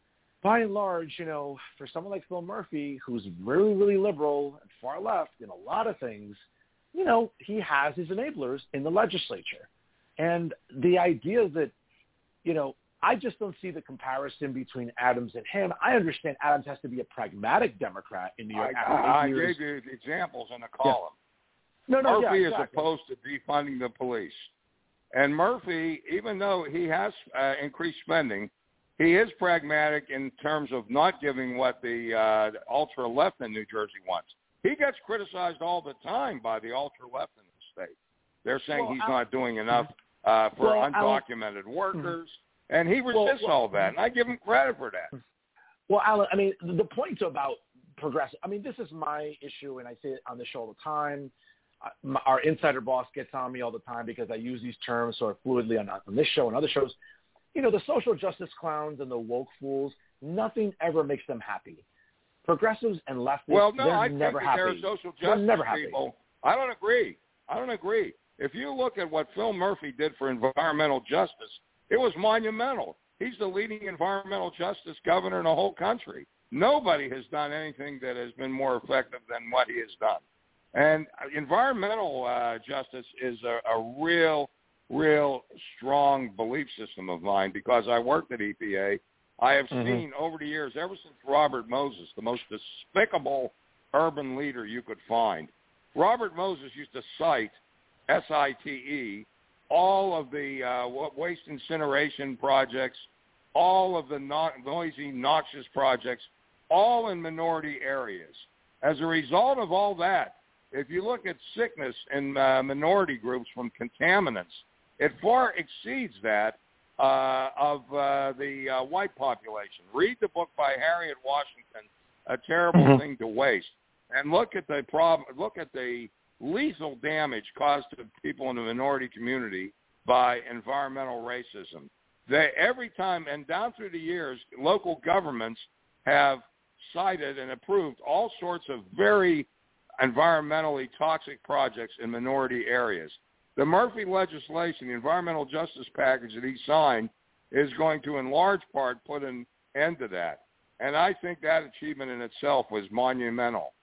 by and large, you know, for someone like Phil Murphy, who's really, really liberal and far left in a lot of things, you know, he has his enablers in the legislature. And the idea that, you know, I just don't see the comparison between Adams and him. I understand Adams has to be a pragmatic Democrat in New York. I, I, I gave you examples in the column. Yeah. No, no, Murphy yeah, exactly. is opposed to defunding the police. And Murphy, even though he has uh, increased spending, he is pragmatic in terms of not giving what the uh, ultra-left in New Jersey wants. He gets criticized all the time by the ultra-left in the state. They're saying well, he's Alan, not doing enough uh, for well, undocumented Alan, workers, and he resists well, all that, and I give him credit for that. Well, Alan, I mean, the point about progressive, I mean, this is my issue, and I say it on the show all the time. Our insider boss gets on me all the time because I use these terms sort of fluidly on, on this show and other shows. You know, the social justice clowns and the woke fools, nothing ever makes them happy. Progressives and leftists, well, no, they're I never think happy. They're social they're justice never happy. people. I don't agree. I don't agree. If you look at what Phil Murphy did for environmental justice, it was monumental. He's the leading environmental justice governor in the whole country. Nobody has done anything that has been more effective than what he has done. And environmental uh, justice is a, a real, real strong belief system of mine because I worked at E P A. I have mm-hmm. seen over the years, ever since Robert Moses, the most despicable urban leader you could find. Robert Moses used to cite, S I T E, all of the uh, waste incineration projects, all of the no- noisy, noxious projects, all in minority areas. As a result of all that, if you look at sickness in uh, minority groups from contaminants, it far exceeds that uh, of uh, the uh, white population. Read the book by Harriet Washington, A Terrible mm-hmm. Thing to Waste, and look at the problem. Look at the lethal damage caused to people in the minority community by environmental racism. They every time and down through the years, local governments have cited and approved all sorts of very environmentally toxic projects in minority areas. The Murphy legislation, the environmental justice package that he signed, is going to in large part put an end to that. And I think that achievement in itself was monumental.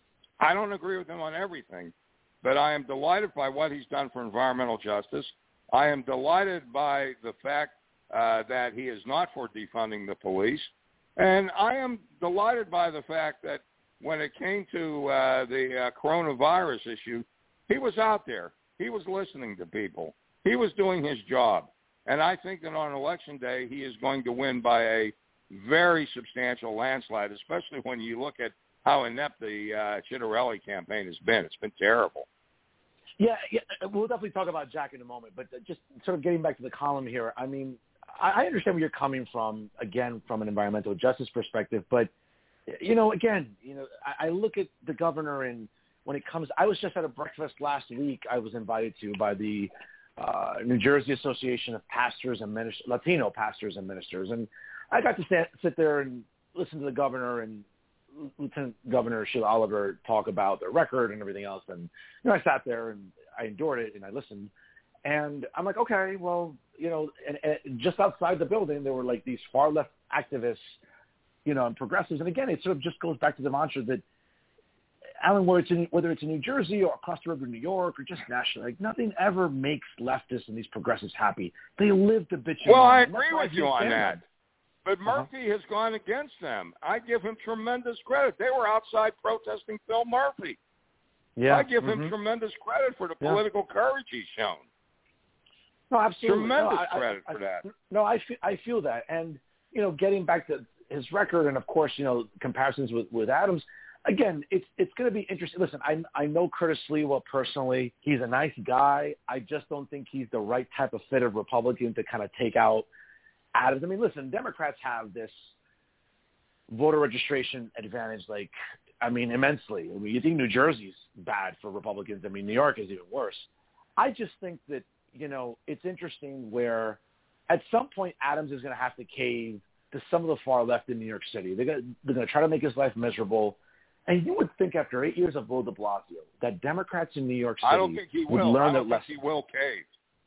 I don't agree with him on everything, but I am delighted by what he's done for environmental justice. I am delighted by the fact uh, that he is not for defunding the police. And I am delighted by the fact that when it came to uh, the uh, coronavirus issue, he was out there. He was listening to people. He was doing his job. And I think that on election day, he is going to win by a very substantial landslide, especially when you look at how inept the uh, Chitterelli campaign has been. It's been terrible. Yeah, yeah, we'll definitely talk about Jack in a moment. But just sort of getting back to the column here, I mean, I understand where you're coming from, again, from an environmental justice perspective. But, you know, again, you know, I, I look at the governor and when it comes – I was just at a breakfast last week I was invited to by the uh, New Jersey Association of Pastors and Ministers, Latino Pastors and Ministers. And I got to sit, sit there and listen to the governor and Lieutenant Governor Sheila Oliver talk about their record and everything else. And, you know, I sat there and I endured it and I listened. And I'm like, okay, well, you know, and, and just outside the building, there were like these far left activists, you know, and progressives. And again, it sort of just goes back to the mantra that, Alan, whether it's in, whether it's in New Jersey or across the river in New York or just nationally, like nothing ever makes leftists and these progressives happy. They live to bitch. Well, I and agree with you on that. Them. But Murphy uh-huh. has gone against them. I give him tremendous credit. They were outside protesting Phil Murphy. Yeah. I give mm-hmm. him tremendous credit for the yeah. political courage he's shown. No, absolutely. Tremendous no, I, credit I, for that. No, I feel, I feel that. And, you know, getting back to his record and, of course, you know, comparisons with, with Adams, again, it's it's going to be interesting. Listen, I, I know Curtis Sliwa personally. He's a nice guy. I just don't think he's the right type of fit of Republican to kind of take out Adams. I mean, listen, Democrats have this voter registration advantage, like, I mean, immensely. I mean, you think New Jersey's bad for Republicans. I mean, New York is even worse. I just think that, you know, it's interesting where at some point Adams is going to have to cave to some of the far left in New York City. They're going they're to try to make his life miserable. And you would think after eight years of Bill de Blasio that Democrats in New York City I don't think he would will. learn I don't their think lesson. he will cave.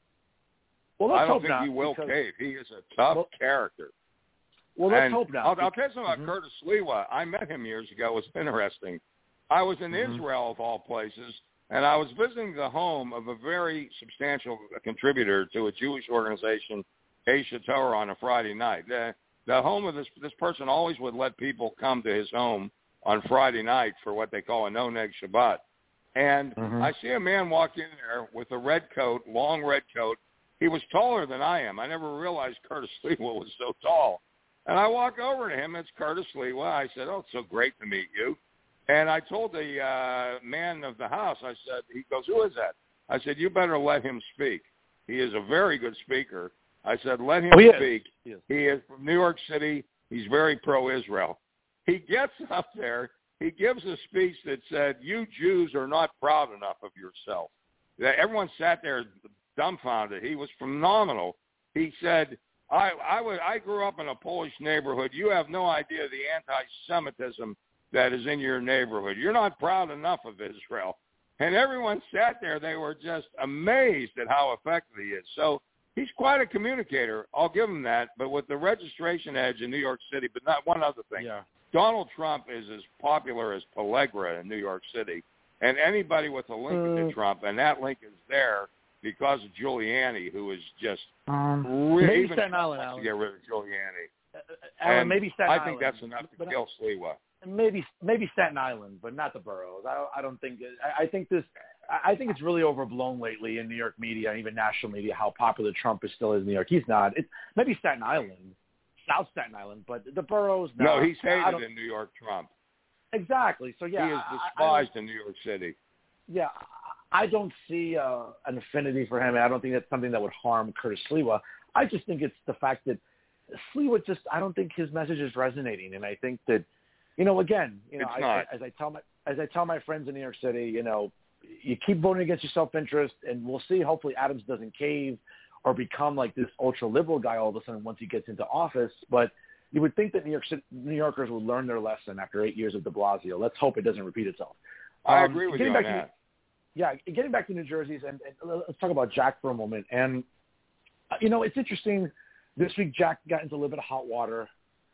Well, let's I don't hope think not, he will because, cave. He is a tough well, character. Well, let's and hope not. I'll, I'll tell you something about mm-hmm. Curtis Sliwa. I met him years ago. It was interesting. I was in mm-hmm. Israel, of all places, and I was visiting the home of a very substantial contributor to a Jewish organization, Aisha Torah, on a Friday night. The, the home of this this person always would let people come to his home on Friday night for what they call a no-neg Shabbat. And mm-hmm. I see a man walk in there with a red coat, long red coat. He was taller than I am. I never realized Curtis Sliwa was so tall. And I walk over to him. It's Curtis Sliwa. I said, "Oh, it's so great to meet you." And I told the uh, man of the house, I said, he goes, "Who is that?" I said, "You better let him speak. He is a very good speaker." I said, "Let him oh, he speak. Is. He, is. he is from New York City. He's very pro-Israel." He gets up there. He gives a speech that said, "You Jews are not proud enough of yourself." Everyone sat there dumbfounded. He was phenomenal. He said, I, I, would, I grew up in a Polish neighborhood. You have no idea the anti-Semitism that is in your neighborhood. You're not proud enough of Israel." And everyone sat there. They were just amazed at how effective he is. So he's quite a communicator. I'll give him that. But with the registration edge in New York City, but not one other thing. Yeah. Donald Trump is as popular as Pellagra in New York City. And anybody with a link uh, to Trump, and that link is there because of Giuliani, who is just um, really maybe even Staten Island, to Alan. get rid of Giuliani. Uh, Alan, and maybe Staten I Island. think that's enough to but, kill Sliwa. Maybe maybe Staten Island, but not the boroughs. I don't, I don't think. I, I think this. I think it's really overblown lately in New York media, even national media, how popular Trump is still is in New York. He's not. It's maybe Staten Island, South Staten Island, but the boroughs. No, No, he's hated in New York, Trump. Exactly. So yeah, he is despised I, I in New York City. Yeah, I don't see uh, an affinity for him. I don't think that's something that would harm Curtis Sliwa. I just think it's the fact that Sliwa just. I don't think his message is resonating, and I think that, you know, again, you know, it's I, not. I, as I tell my as I tell my friends in New York City, you know, you keep voting against your self-interest, and we'll see. Hopefully, Adams doesn't cave or become like this ultra-liberal guy all of a sudden once he gets into office. But you would think that New York City, New Yorkers would learn their lesson after eight years of de Blasio. Let's hope it doesn't repeat itself. I um, agree with you on back that. To, yeah, getting back to New Jersey's, and, and let's talk about Jack for a moment. And, uh, you know, it's interesting. This week, Jack got into a little bit of hot water,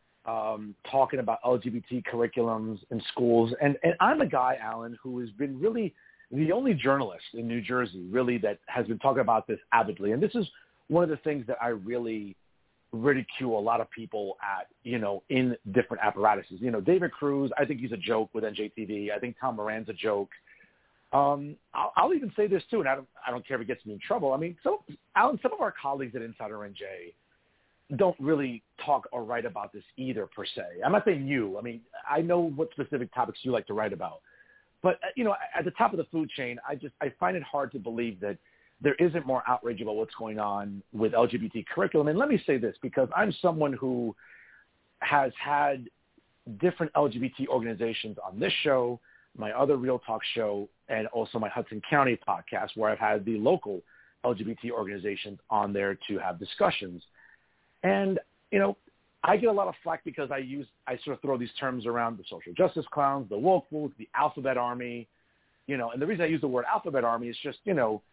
um, talking about L G B T curriculums in schools. And, and I'm a guy, Alan, who has been really the only journalist in New Jersey, really, that has been talking about this avidly. And this is one of the things that I really ridicule a lot of people at, you know, in different apparatuses. You know, David Cruz, I think he's a joke with N J T V. I think Tom Moran's a joke. Um, I'll, I'll even say this too, and I don't, I don't care if it gets me in trouble. I mean, so Alan, some of our colleagues at Insider N J don't really talk or write about this either, per se. I'm not saying you. I mean, I know what specific topics you like to write about, but you know, at the top of the food chain, I just I find it hard to believe that there isn't more outrage about what's going on with L G B T curriculum. And let me say this, because I'm someone who has had different L G B T organizations on this show, my other Real Talk show, and also my Hudson County podcast, where I've had the local L G B T organizations on there to have discussions. And, you know, I get a lot of flack because I use, I sort of throw these terms around: the social justice clowns, the woke fools, the alphabet army, you know, and the reason I use the word alphabet army is just, you know,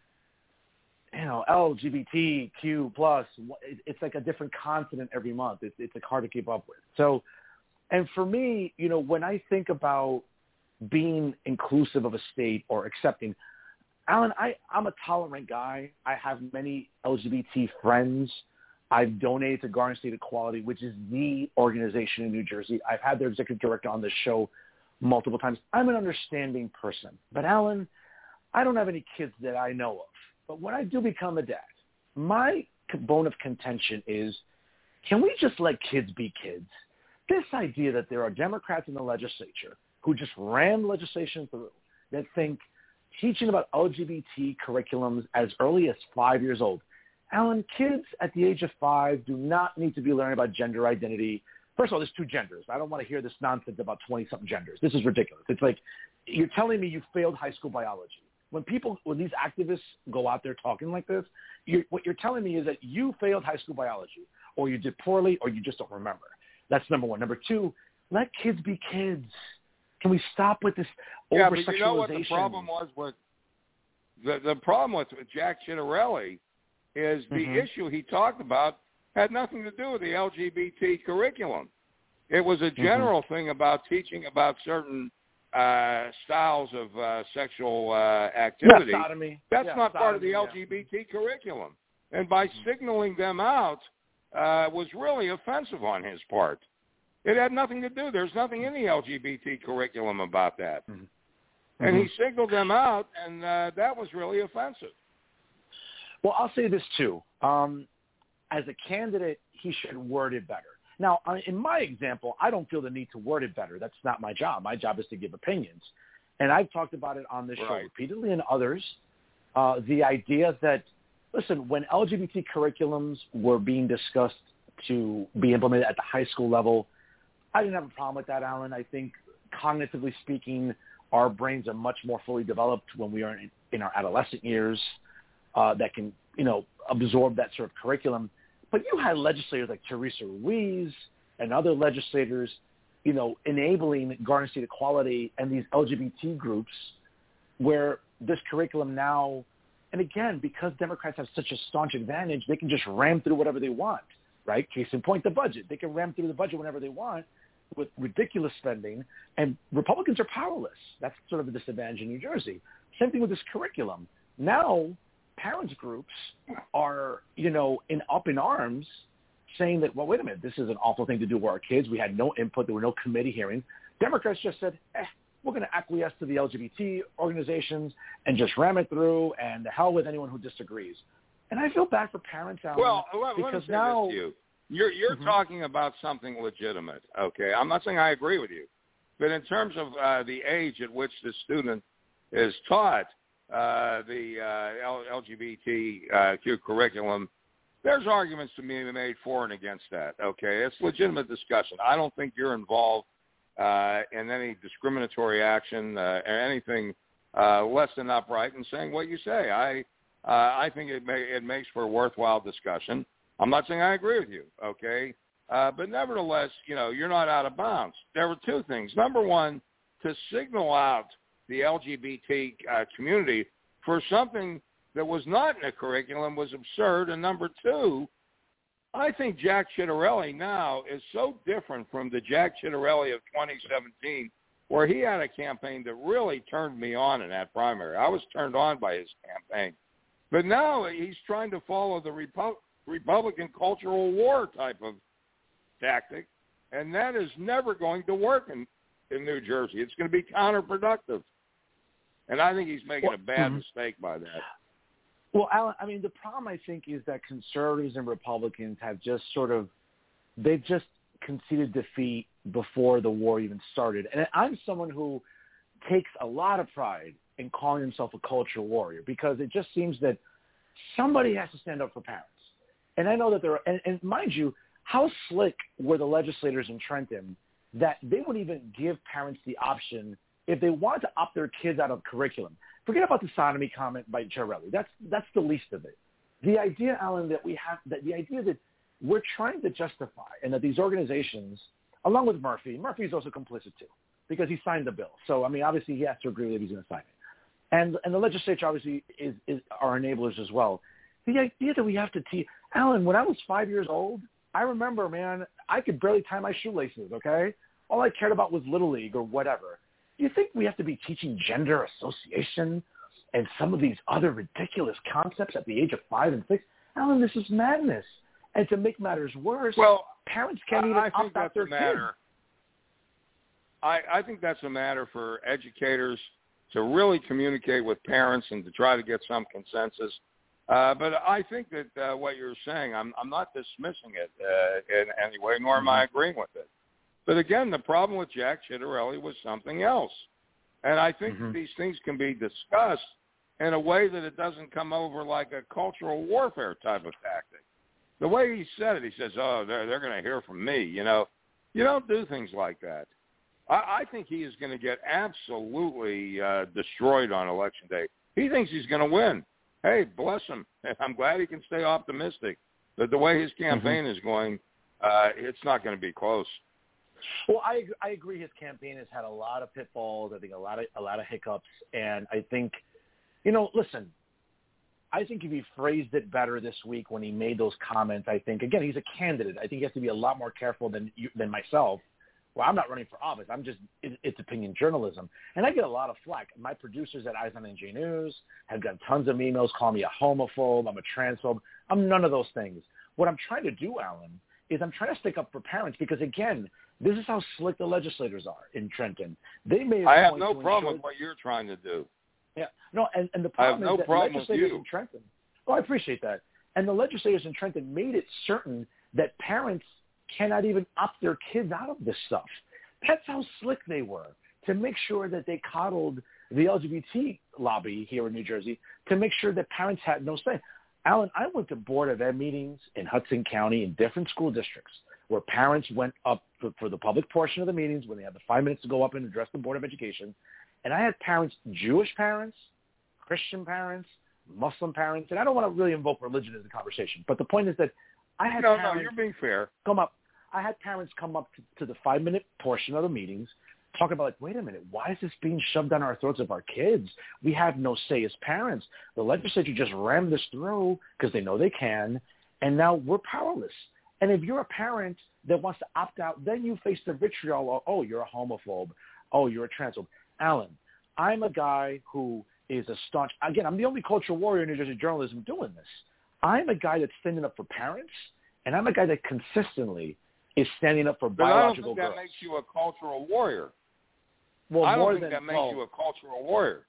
you know, L G B T Q plus, it's like a different consonant every month. It's, it's like hard to keep up with. So, and for me, you know, when I think about being inclusive of a state or accepting, Alan, I, I'm a tolerant guy. I have many L G B T friends. I've donated to Garden State Equality, which is the organization in New Jersey. I've had their executive director on this show multiple times. I'm an understanding person. But, Alan, I don't have any kids that I know of. But when I do become a dad, my bone of contention is, can we just let kids be kids? This idea that there are Democrats in the legislature who just ram legislation through that think teaching about L G B T curriculums as early as five years old. Alan, kids at the age of five do not need to be learning about gender identity. First of all, there's two genders. I don't want to hear this nonsense about twenty-something genders. This is ridiculous. It's like you're telling me you failed high school biology. When people, when these activists go out there talking like this, you're, what you're telling me is that you failed high school biology, or you did poorly, or you just don't remember. That's number one. Number two, let kids be kids. Can we stop with this yeah, over-sexualization? But you know what the problem was with the, the problem with, with Jack Ciattarelli is the mm-hmm. issue he talked about had nothing to do with the L G B T curriculum. It was a general mm-hmm. thing about teaching about certain uh, styles of uh, sexual uh, activity. Yeah, sodomy. That's yeah, not sodomy, part of the L G B T yeah. curriculum. And by mm-hmm. signaling them out uh, was really offensive on his part. It had nothing to do. There's nothing in the L G B T curriculum about that. Mm-hmm. And he signaled them out, and uh, that was really offensive. Well, I'll say this, too. Um, as a candidate, he should word it better. Now, in my example, I don't feel the need to word it better. That's not my job. My job is to give opinions. And I've talked about it on this right. show repeatedly and others, uh, the idea that, listen, when L G B T curriculums were being discussed to be implemented at the high school level, I didn't have a problem with that, Alan. I think, cognitively speaking, our brains are much more fully developed when we are in, in our adolescent years uh, that can, you know, absorb that sort of curriculum. But you had legislators like Teresa Ruiz and other legislators, you know, enabling Garden State Equality and these L G B T groups where this curriculum now, and again, because Democrats have such a staunch advantage, they can just ram through whatever they want, right? Case in point, the budget. They can ram through the budget whenever they want with ridiculous spending, and Republicans are powerless. That's sort of a disadvantage in New Jersey. Same thing with this curriculum. Now, parents groups are, you know, in up in arms saying that, well, wait a minute, this is an awful thing to do with our kids. We had no input. There were no committee hearings. Democrats just said, eh, we're going to acquiesce to the L G B T organizations and just ram it through, and the hell with anyone who disagrees. And I feel bad for parents, Alan, well, let, because let me say now this to you. You're, you're mm-hmm. talking about something legitimate, okay? I'm not saying I agree with you. But in terms of uh, the age at which the student is taught uh, the uh, L G B T Q curriculum, there's arguments to be made for and against that, okay? It's legitimate discussion. I don't think you're involved uh, in any discriminatory action uh, or anything uh, less than upright in saying what you say. I uh, I think it, may, it makes for a worthwhile discussion. I'm not saying I agree with you, okay? Uh, but nevertheless, you know, you're not out of bounds. There were two things. Number one, to signal out the L G B T uh, community for something that was not in the curriculum was absurd. And number two, I think Jack Ciattarelli now is so different from the Jack Ciattarelli of twenty seventeen, where he had a campaign that really turned me on in that primary. I was turned on by his campaign. But now he's trying to follow the Repu- Republican cultural war type of tactic, and that is never going to work in, in New Jersey. It's going to be counterproductive. And I think he's making well, a bad mm-hmm. mistake by that. Well, Alan, I mean, the problem, I think, is that conservatives and Republicans have just sort of, they've just conceded defeat before the war even started. And I'm someone who takes a lot of pride in calling himself a culture warrior, because it just seems that somebody has to stand up for parents. And I know that there are, and, and mind you, how slick were the legislators in Trenton that they would even give parents the option if they wanted to opt their kids out of curriculum. Forget about the sodomy comment by Ciattarelli. That's that's the least of it. The idea, Alan, that we have, that the idea that we're trying to justify, and that these organizations, along with Murphy, Murphy's also complicit too, because he signed the bill. So I mean, obviously he has to agree with it if he's going to sign it, and and the legislature obviously is, is are enablers as well. The idea that we have to teach, Alan, when I was five years old, I remember, man, I could barely tie my shoelaces, okay? All I cared about was Little League or whatever. Do you think we have to be teaching gender association and some of these other ridiculous concepts at the age of five and six? Alan, this is madness. And to make matters worse, well, parents can't even I think opt out that's their a matter. kids. I, I think that's a matter for educators to really communicate with parents and to try to get some consensus. Uh, but I think that uh, what you're saying, I'm, I'm not dismissing it uh, in any way, nor am I agreeing with it. But again, the problem with Jack Ciattarelli was something else. And I think mm-hmm. that these things can be discussed in a way that it doesn't come over like a cultural warfare type of tactic. The way he said it, he says, oh, they're, they're going to hear from me. You know, you don't do things like that. I, I think he is going to get absolutely uh, destroyed on Election Day. He thinks he's going to win. Hey, bless him. I'm glad he can stay optimistic. But the way his campaign mm-hmm. is going, uh, it's not going to be close. Well, I I agree. His campaign has had a lot of pitfalls. I think a lot of a lot of hiccups, and I think, you know, listen, I think if he phrased it better this week when he made those comments, I think again he's a candidate. I think he has to be a lot more careful than you, than myself. Well, I'm not running for office. I'm just it, it's opinion journalism, and I get a lot of flack. My producers at Eyes on N J News have got tons of emails calling me a homophobe. I'm a transphobe. I'm none of those things. What I'm trying to do, Alan, is I'm trying to stick up for parents because again. This is how slick the legislators are in Trenton. They made. I have no problem with what you're trying to do. Yeah, no, and, and the problem I have no is that problem legislators with you. in Trenton. Oh, I appreciate that. And the legislators in Trenton made it certain that parents cannot even opt their kids out of this stuff. That's how slick they were to make sure that they coddled the L G B T lobby here in New Jersey to make sure that parents had no say. Alan, I went to Board of Ed meetings in Hudson County in different school districts where parents went up for, for the public portion of the meetings when they had the five minutes to go up and address the Board of Education. And I had parents, Jewish parents, Christian parents, Muslim parents, and I don't want to really invoke religion in the conversation, but the point is that I had no, parents no, you're being fair. come up. I had parents come up to, to the five-minute portion of the meetings talking about, like, wait a minute, why is this being shoved down our throats of our kids? We have no say as parents. The legislature just rammed this through because they know they can, and now we're powerless. And if you're a parent that wants to opt out, then you face the vitriol of, oh, you're a homophobe. Oh, you're a transphobe. Alan, I'm a guy who is a staunch – again, I'm the only cultural warrior in New Jersey journalism doing this. I'm a guy that's standing up for parents, and I'm a guy that consistently is standing up for but biological girls. I don't think girls. that makes you a cultural warrior. Well, I don't more think than, that makes well, you a cultural warrior.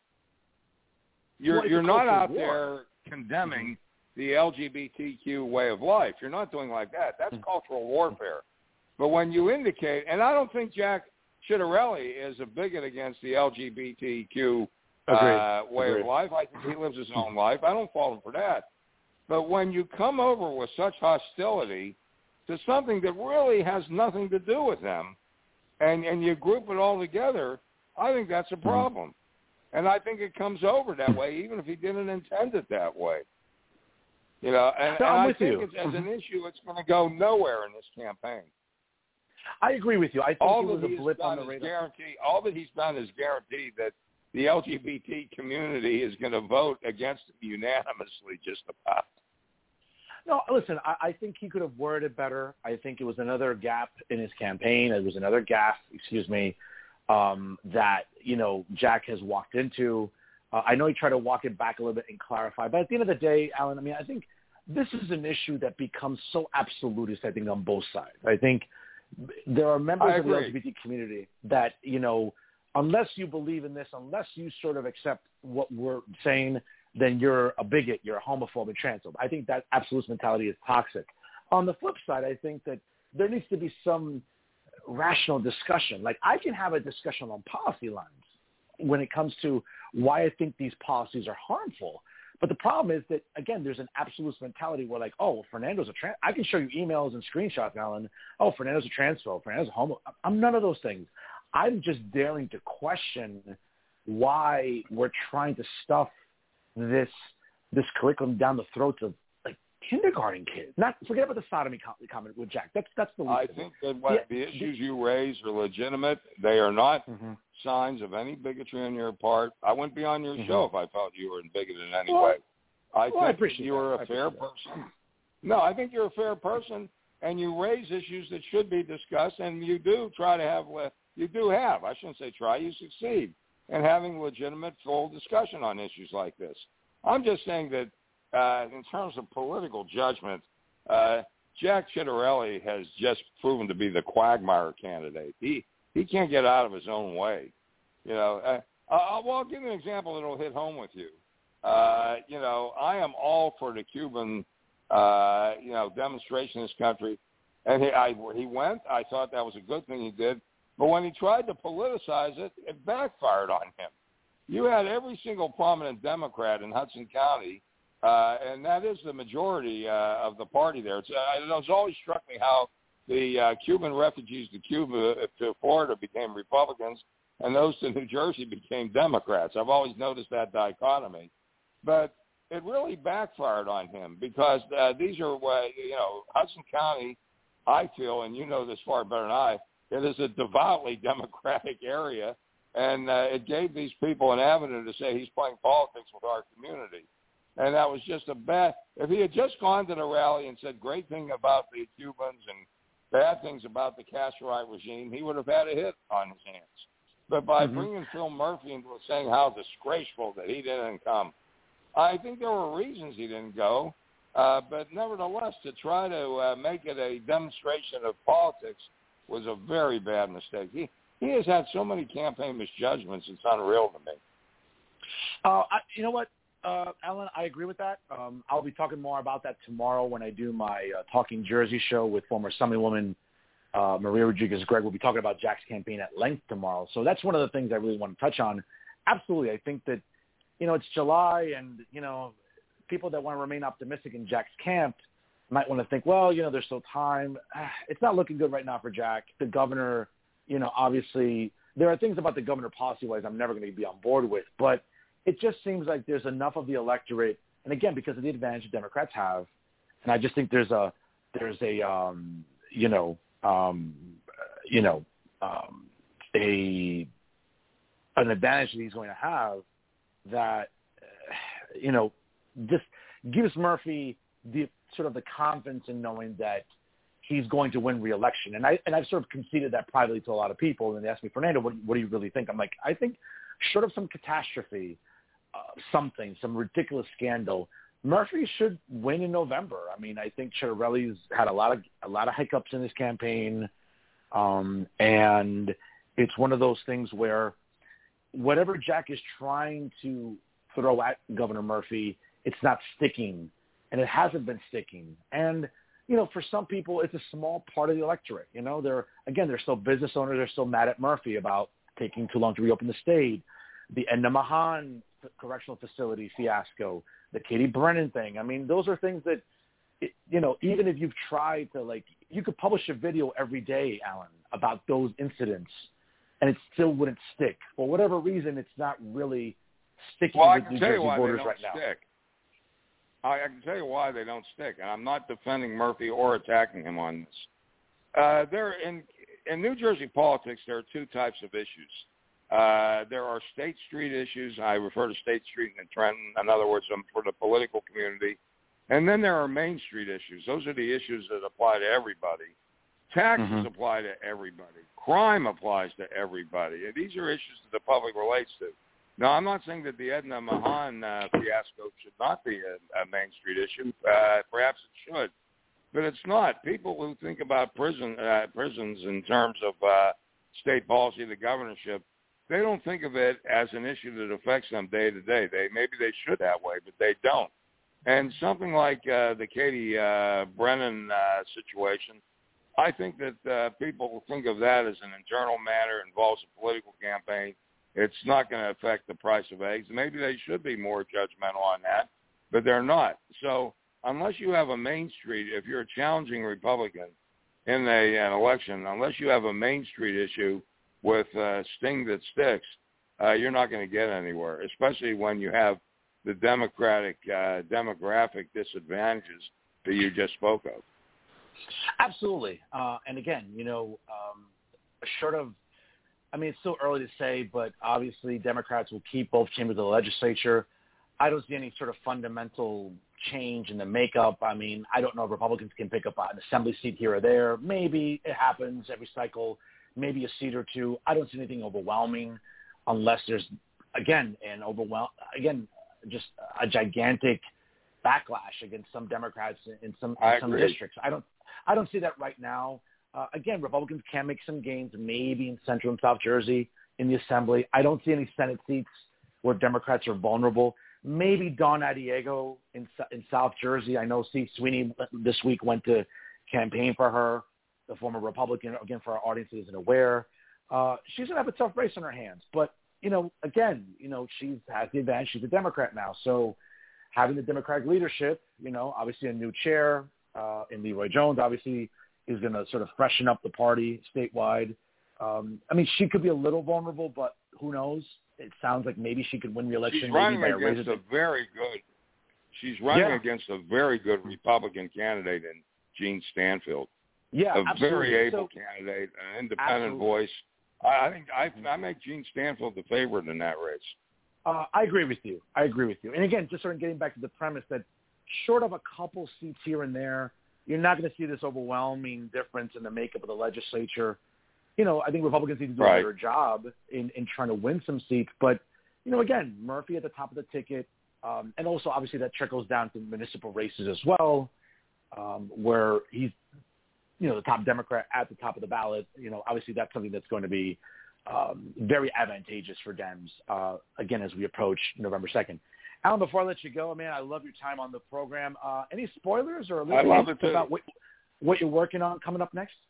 You're, well, you're not out war. there condemning – the L G B T Q way of life. You're not doing like that. That's mm-hmm. cultural warfare. But when you indicate, and I don't think Jack Ciattarelli is a bigot against the L G B T Q uh, way Agreed. of life. I think he lives his own life. I don't fault him for that. But when you come over with such hostility to something that really has nothing to do with them, and, and you group it all together, I think that's a problem. Mm-hmm. And I think it comes over that way, even if he didn't intend it that way. You know, and, no, and I'm I with think you. it's, as an issue, it's going to go nowhere in this campaign. I agree with you. I think all it was that a blip on the is radar. Guarantee, all that he's done is guarantee that the L G B T community is going to vote against him unanimously just about. No, listen, I, I think he could have worded it better. I think it was another gap in his campaign. It was another gaffe, excuse me, um, that, you know, Jack has walked into. Uh, I know he tried to walk it back a little bit and clarify, but at the end of the day, Alan, I mean, I think this is an issue that becomes so absolutist, I think, on both sides. I think there are members of the L G B T community that, you know, unless you believe in this, unless you sort of accept what we're saying, then you're a bigot, you're a homophobe and transphobe. I think that absolutist mentality is toxic. On the flip side, I think that there needs to be some rational discussion. Like, I can have a discussion on policy lines when it comes to why I think these policies are harmful. But the problem is that, again, there's an absolute mentality where, like, oh, Fernando's a trans – I can show you emails and screenshots, Alan. Oh, Fernando's a transphobe. Fernando's a homo. I'm none of those things. I'm just daring to question why we're trying to stuff this this curriculum down the throats of, like, kindergarten kids. Not forget about the sodomy comment with Jack. That's that's the least I of think it. that what the, the issues the, you raise are legitimate. They are not mm-hmm. signs of any bigotry on your part. I wouldn't be on your mm-hmm. show if I felt you were bigoted in any well, way. I well, think I you're that. a fair person. No, I think you're a fair person, and you raise issues that should be discussed, and you do try to have – you do have, I shouldn't say try, you succeed in having legitimate, full discussion on issues like this. I'm just saying that uh, in terms of political judgment, uh, Jack Ciattarelli has just proven to be the quagmire candidate. He he can't get out of his own way. You know, uh, I'll, well, I'll give you an example that will hit home with you. Uh, you know, I am all for the Cuban, uh, you know, demonstration in this country. And he, I, he went. I thought that was a good thing he did. But when he tried to politicize it, it backfired on him. You had every single prominent Democrat in Hudson County, uh, and that is the majority uh, of the party there. It's, uh, it's always struck me how the uh, Cuban refugees to Cuba, to Florida, became Republicans, and those to New Jersey became Democrats. I've always noticed that dichotomy. But it really backfired on him because uh, these are, uh, you know, Hudson County, I feel, and you know this far better than I, it is a devoutly Democratic area, and uh, it gave these people an avenue to say he's playing politics with our community. And that was just a bad – if he had just gone to the rally and said great thing about the Cubans and bad things about the Castroite regime, he would have had a hit on his hands. But by mm-hmm. bringing Phil Murphy into it, saying how disgraceful that he didn't come, I think there were reasons he didn't go. Uh, but nevertheless, to try to uh, make it a demonstration of politics was a very bad mistake. He he has had so many campaign misjudgments, it's unreal to me. Uh, I, you know what, uh, Alan, I agree with that. Um, I'll be talking more about that tomorrow when I do my uh, Talking Jersey show with former Assemblywoman uh, Maria Rodriguez-Gregg. We'll be talking about Jack's campaign at length tomorrow. So that's one of the things I really want to touch on. Absolutely. I think that, you know, it's July and, you know, people that want to remain optimistic in Jack's camp might want to think, well, you know, there's still time. It's not looking good right now for Jack. The governor, you know, obviously there are things about the governor policy-wise I'm never going to be on board with, but it just seems like there's enough of the electorate, and again, because of the advantage the Democrats have, and I just think there's a, there's a, um, you know, um, you know, um, a, an advantage that he's going to have that, uh, you know, just gives Murphy the sort of the confidence in knowing that he's going to win re-election. And, I, and I've sort of conceded that privately to a lot of people. And they ask me, Fernando, what, what do you really think? I'm like, I think short of some catastrophe, uh, something, some ridiculous scandal, Murphy should win in November. I mean, I think Ciarelli's had a lot of a lot of hiccups in his campaign. Um, and it's one of those things where whatever Jack is trying to throw at Governor Murphy, it's not sticking, and it hasn't been sticking. And, you know, for some people, it's a small part of the electorate. You know, they're, again, they're still business owners. They're still mad at Murphy about taking too long to reopen the state, the Edna Mahan correctional facility fiasco, the Katie Brennan thing. I mean, those are things that, it, you know, even if you've tried to, like, you could publish a video every day, Alan, about those incidents, and it still wouldn't stick. For whatever reason, it's not really sticking well, with New Jersey voters right stick. now. I, I can tell you why they don't stick, and I'm not defending Murphy or attacking him on this. Uh, there in in New Jersey politics, there are two types of issues. Uh, there are State Street issues. I refer to State Street and Trenton. In other words, um, for the political community. And then there are Main Street issues. Those are the issues that apply to everybody. Taxes mm-hmm. apply to everybody. Crime applies to everybody. And these are issues that the public relates to. Now, I'm not saying that the Edna Mahan uh, fiasco should not be a, a Main Street issue. Uh, perhaps it should, but it's not. People who think about prison uh, prisons in terms of uh, state policy, the governorship, they don't think of it as an issue that affects them day to day. They maybe they should that way, but they don't. And something like uh, the Katie uh, Brennan uh, situation, I think that uh, people think of that as an internal matter, involves a political campaign. It's not going to affect the price of eggs. Maybe they should be more judgmental on that, but they're not. So unless you have a Main Street, if you're a challenging Republican in a, an election, unless you have a Main Street issue with a sting that sticks, uh, you're not going to get anywhere, especially when you have the Democratic uh, demographic disadvantages that you just spoke of. Absolutely. Uh, and again, you know, um, short of, I mean, it's still early to say, but obviously Democrats will keep both chambers of the legislature. I don't see any sort of fundamental change in the makeup. I mean, I don't know if Republicans can pick up an assembly seat here or there. Maybe it happens every cycle, maybe a seat or two. I don't see anything overwhelming unless there's, again, an overwhelm, again, just a gigantic backlash against some Democrats in some, in some districts. I don't, I don't see that right now. Uh, again, Republicans can make some gains, maybe in Central and South Jersey in the Assembly. I don't see any Senate seats where Democrats are vulnerable. maybe Dawn Adiego in in South Jersey. I know Steve Sweeney this week went to campaign for her, the former Republican. Again, for our audience that isn't aware, uh, she's going to have a tough race on her hands. But, you know, again, you know, she's has the advantage. She's a Democrat now. So having the Democratic leadership, you know, obviously a new chair uh, in Leroy Jones, obviously is going to sort of freshen up the party statewide. Um, I mean, she could be a little vulnerable, but who knows? It sounds like maybe she could win re-election. She's running maybe by against a, a very good. She's running yeah. against a very good Republican candidate in Gene Stanfield. Yeah, a absolutely. very able so, candidate, an independent absolutely. voice. I, I think I, I make Gene Stanfield the favorite in that race. Uh, I agree with you. I agree with you. And again, just sort of getting back to the premise that short of a couple seats here and there, you're not going to see this overwhelming difference in the makeup of the legislature. You know, I think Republicans need to do right. a better job in, in trying to win some seats. But, you know, again, Murphy at the top of the ticket, um, and also obviously that trickles down to municipal races as well, um, where he's, you know, the top Democrat at the top of the ballot. You know, obviously that's something that's going to be um, very advantageous for Dems, uh, again, as we approach November second. Alan, before I let you go, man, I love your time on the program. Uh, any spoilers or a little I love it about what, what you're working on coming up next?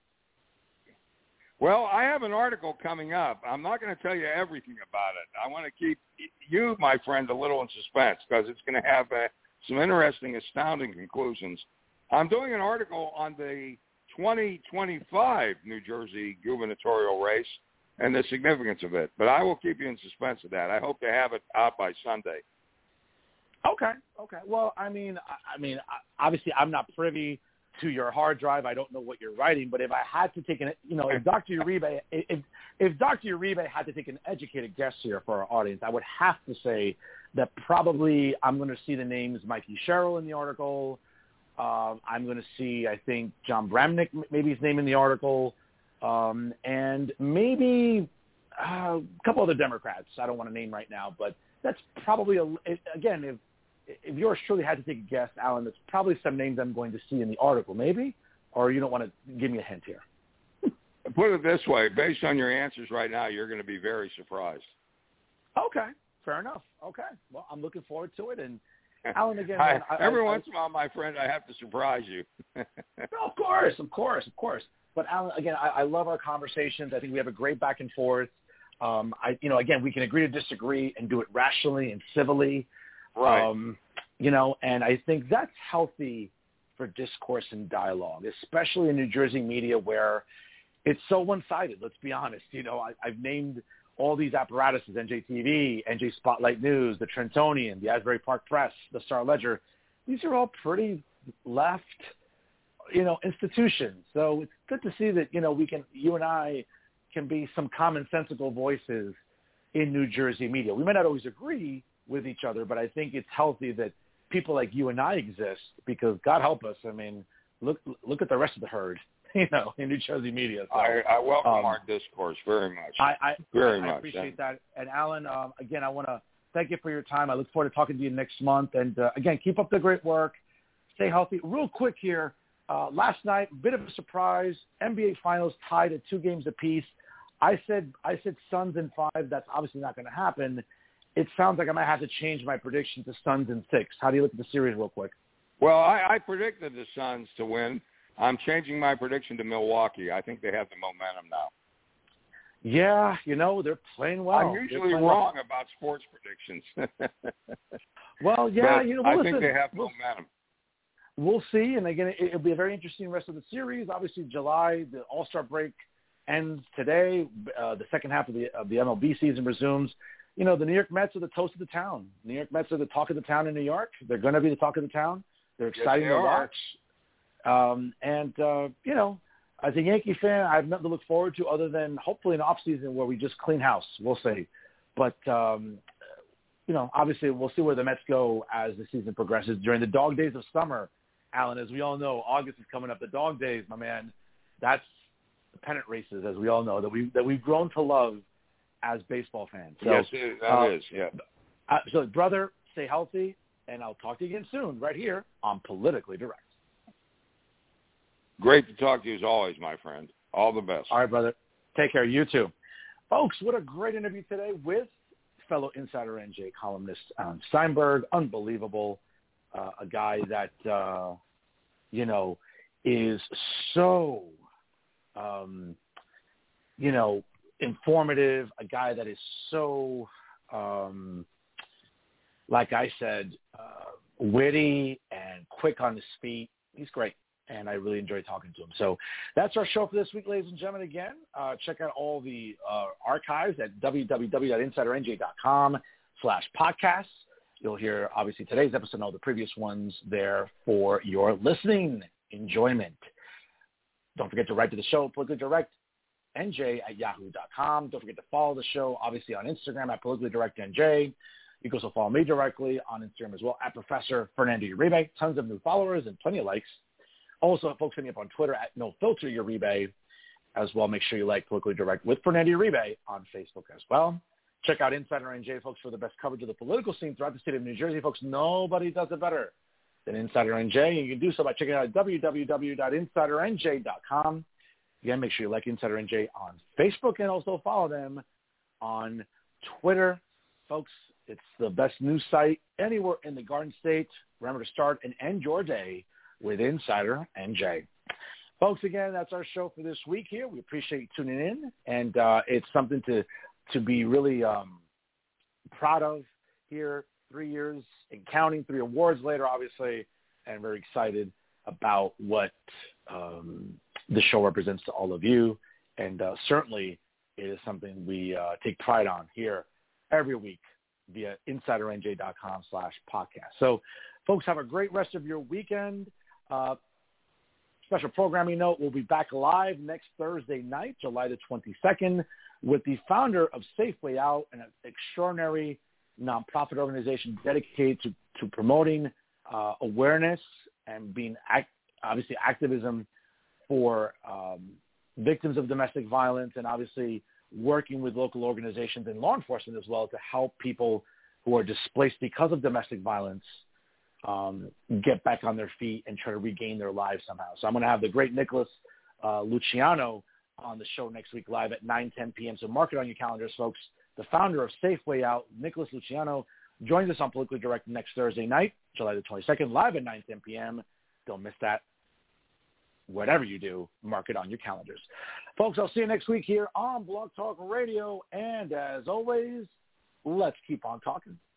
Well, I have an article coming up. I'm not going to tell you everything about it. I want to keep you, my friend, a little in suspense because it's going to have uh, some interesting, astounding conclusions. I'm doing an article on the twenty twenty-five New Jersey gubernatorial race and the significance of it, but I will keep you in suspense of that. I hope to have it out by Sunday. Okay. Okay. Well, I mean, I, I mean, obviously, I'm not privy to your hard drive. I don't know what you're writing, but if I had to take an, you know, if Doctor Uribe, if if Doctor Uribe had to take an educated guess here for our audience, I would have to say that probably I'm going to see the names Mikey Sherrill in the article. Um, I'm going to see, I think, John Bramnick, maybe his name in the article, um, and maybe uh, a couple other Democrats. I don't want to name right now, but that's probably a, again, if. If yours truly had to take a guess, Alan, there's probably some names I'm going to see in the article, maybe, or you don't want to give me a hint here. Put it this way, based on your answers right now, you're going to be very surprised. Okay, fair enough. Okay, well, I'm looking forward to it. And Alan, again, I, man, I, every I, once I, in a while, my friend, I have to surprise you. no, of course, of course, of course. But Alan, again, I, I love our conversations. I think we have a great back and forth. Um, I, you know, again, we can agree to disagree and do it rationally and civilly. Right. Um, you know, and I think that's healthy for discourse and dialogue, especially in New Jersey media where it's so one-sided. Let's be honest. You know, I, I've named all these apparatuses, N J T V, N J Spotlight News, the Trentonian, the Asbury Park Press, the Star Ledger. These are all pretty left, you know, institutions. So it's good to see that, you know, we can, you and I can be some commonsensical voices in New Jersey media. We may not always agree with each other, but I think it's healthy that people like you and I exist because God help us. I mean, look look at the rest of the herd, you know, in New Jersey media. So, I, I welcome um, our discourse very much. I, I very I, much. I appreciate yeah. that. And Alan, um, again, I want to thank you for your time. I look forward to talking to you next month. And uh, again, keep up the great work. Stay healthy. Real quick here, uh, last night, bit of a surprise. N B A Finals tied at two games apiece. I said I said Suns in five. That's obviously not going to happen. It sounds like I might have to change my prediction to Suns in six. How do you look at the series real quick? Well, I, I predicted the Suns to win. I'm changing my prediction to Milwaukee. I think they have the momentum now. Yeah, you know, they're playing well. I'm usually wrong well. about sports predictions. well, yeah, but you know, well, I listen, think they have we'll, momentum. We'll see. And again, it, it'll be a very interesting rest of the series. Obviously, July, the All-Star break ends today. Uh, the second half of the, of the M L B season resumes. You know, the New York Mets are the toast of the town. New York Mets are the talk of the town in New York. They're going to be the talk of the town. They're exciting yes, they to are. watch. Um, and, uh, you know, as a Yankee fan, I have nothing to look forward to other than hopefully an off-season where we just clean house. We'll see. But, um, you know, obviously we'll see where the Mets go as the season progresses. During the dog days of summer, Alan, as we all know, August is coming up. The dog days, my man, that's the pennant races, as we all know, that, we, that we've grown to love as baseball fans. So, yes, it, that uh, is, yeah. Uh, so, brother, stay healthy, and I'll talk to you again soon right here on Politically Direct. Great to talk to you as always, my friend. All the best. All right, brother. Take care. You too. Folks, what a great interview today with fellow Insider N J columnist, Alan Steinberg. Unbelievable. Uh, a guy that, uh, you know, is so, um, you know, informative, a guy that is so, um, like I said, uh, witty and quick on his feet. He's great, and I really enjoy talking to him. So that's our show for this week, ladies and gentlemen. Again, uh, check out all the uh, archives at www.insidernj.com slash podcasts. You'll hear, obviously, today's episode and all the previous ones there for your listening enjoyment. Don't forget to write to the show, politically direct, N J at yahoo dot com. Don't forget to follow the show, obviously, on Instagram at politically direct N J. You can also follow me directly on Instagram as well, at Professor Fernando Uribe. Tons of new followers and plenty of likes. Also, folks hitting me up on Twitter at No Filter Uribe as well. Make sure you like Politically Direct with Fernando Uribe on Facebook as well. Check out Insider N J, folks, for the best coverage of the political scene throughout the state of New Jersey. Folks, nobody does it better than Insider N J, and you can do so by checking out w w w dot insider n j dot com. Again, make sure you like Insider N J on Facebook and also follow them on Twitter. Folks, it's the best news site anywhere in the Garden State. Remember to start and end your day with Insider N J. Folks, again, that's our show for this week here. We appreciate you tuning in, and uh, it's something to to be really um, proud of here. Three years and counting, three awards later, obviously, and very excited about what um, the show represents to all of you. And uh, certainly it is something we uh, take pride on here every week via insider n j dot com slash podcast. So, folks, have a great rest of your weekend. Uh, special programming note, we'll be back live next Thursday night, July the twenty-second, with the founder of Safeway Out, an extraordinary nonprofit organization dedicated to, to promoting uh, awareness and being act, obviously activism for um, victims of domestic violence, and obviously working with local organizations and law enforcement as well to help people who are displaced because of domestic violence um, get back on their feet and try to regain their lives somehow. So I'm going to have the great Nicholas uh, Luciano on the show next week live at nine ten p.m. So mark it on your calendars, folks. The founder of Safeway Out, Nicholas Luciano, joins us on Politically Direct next Thursday night, July the twenty-second, live at nine ten p.m. Don't miss that. Whatever you do, mark it on your calendars. Folks, I'll see you next week here on Blog Talk Radio. And as always, let's keep on talking.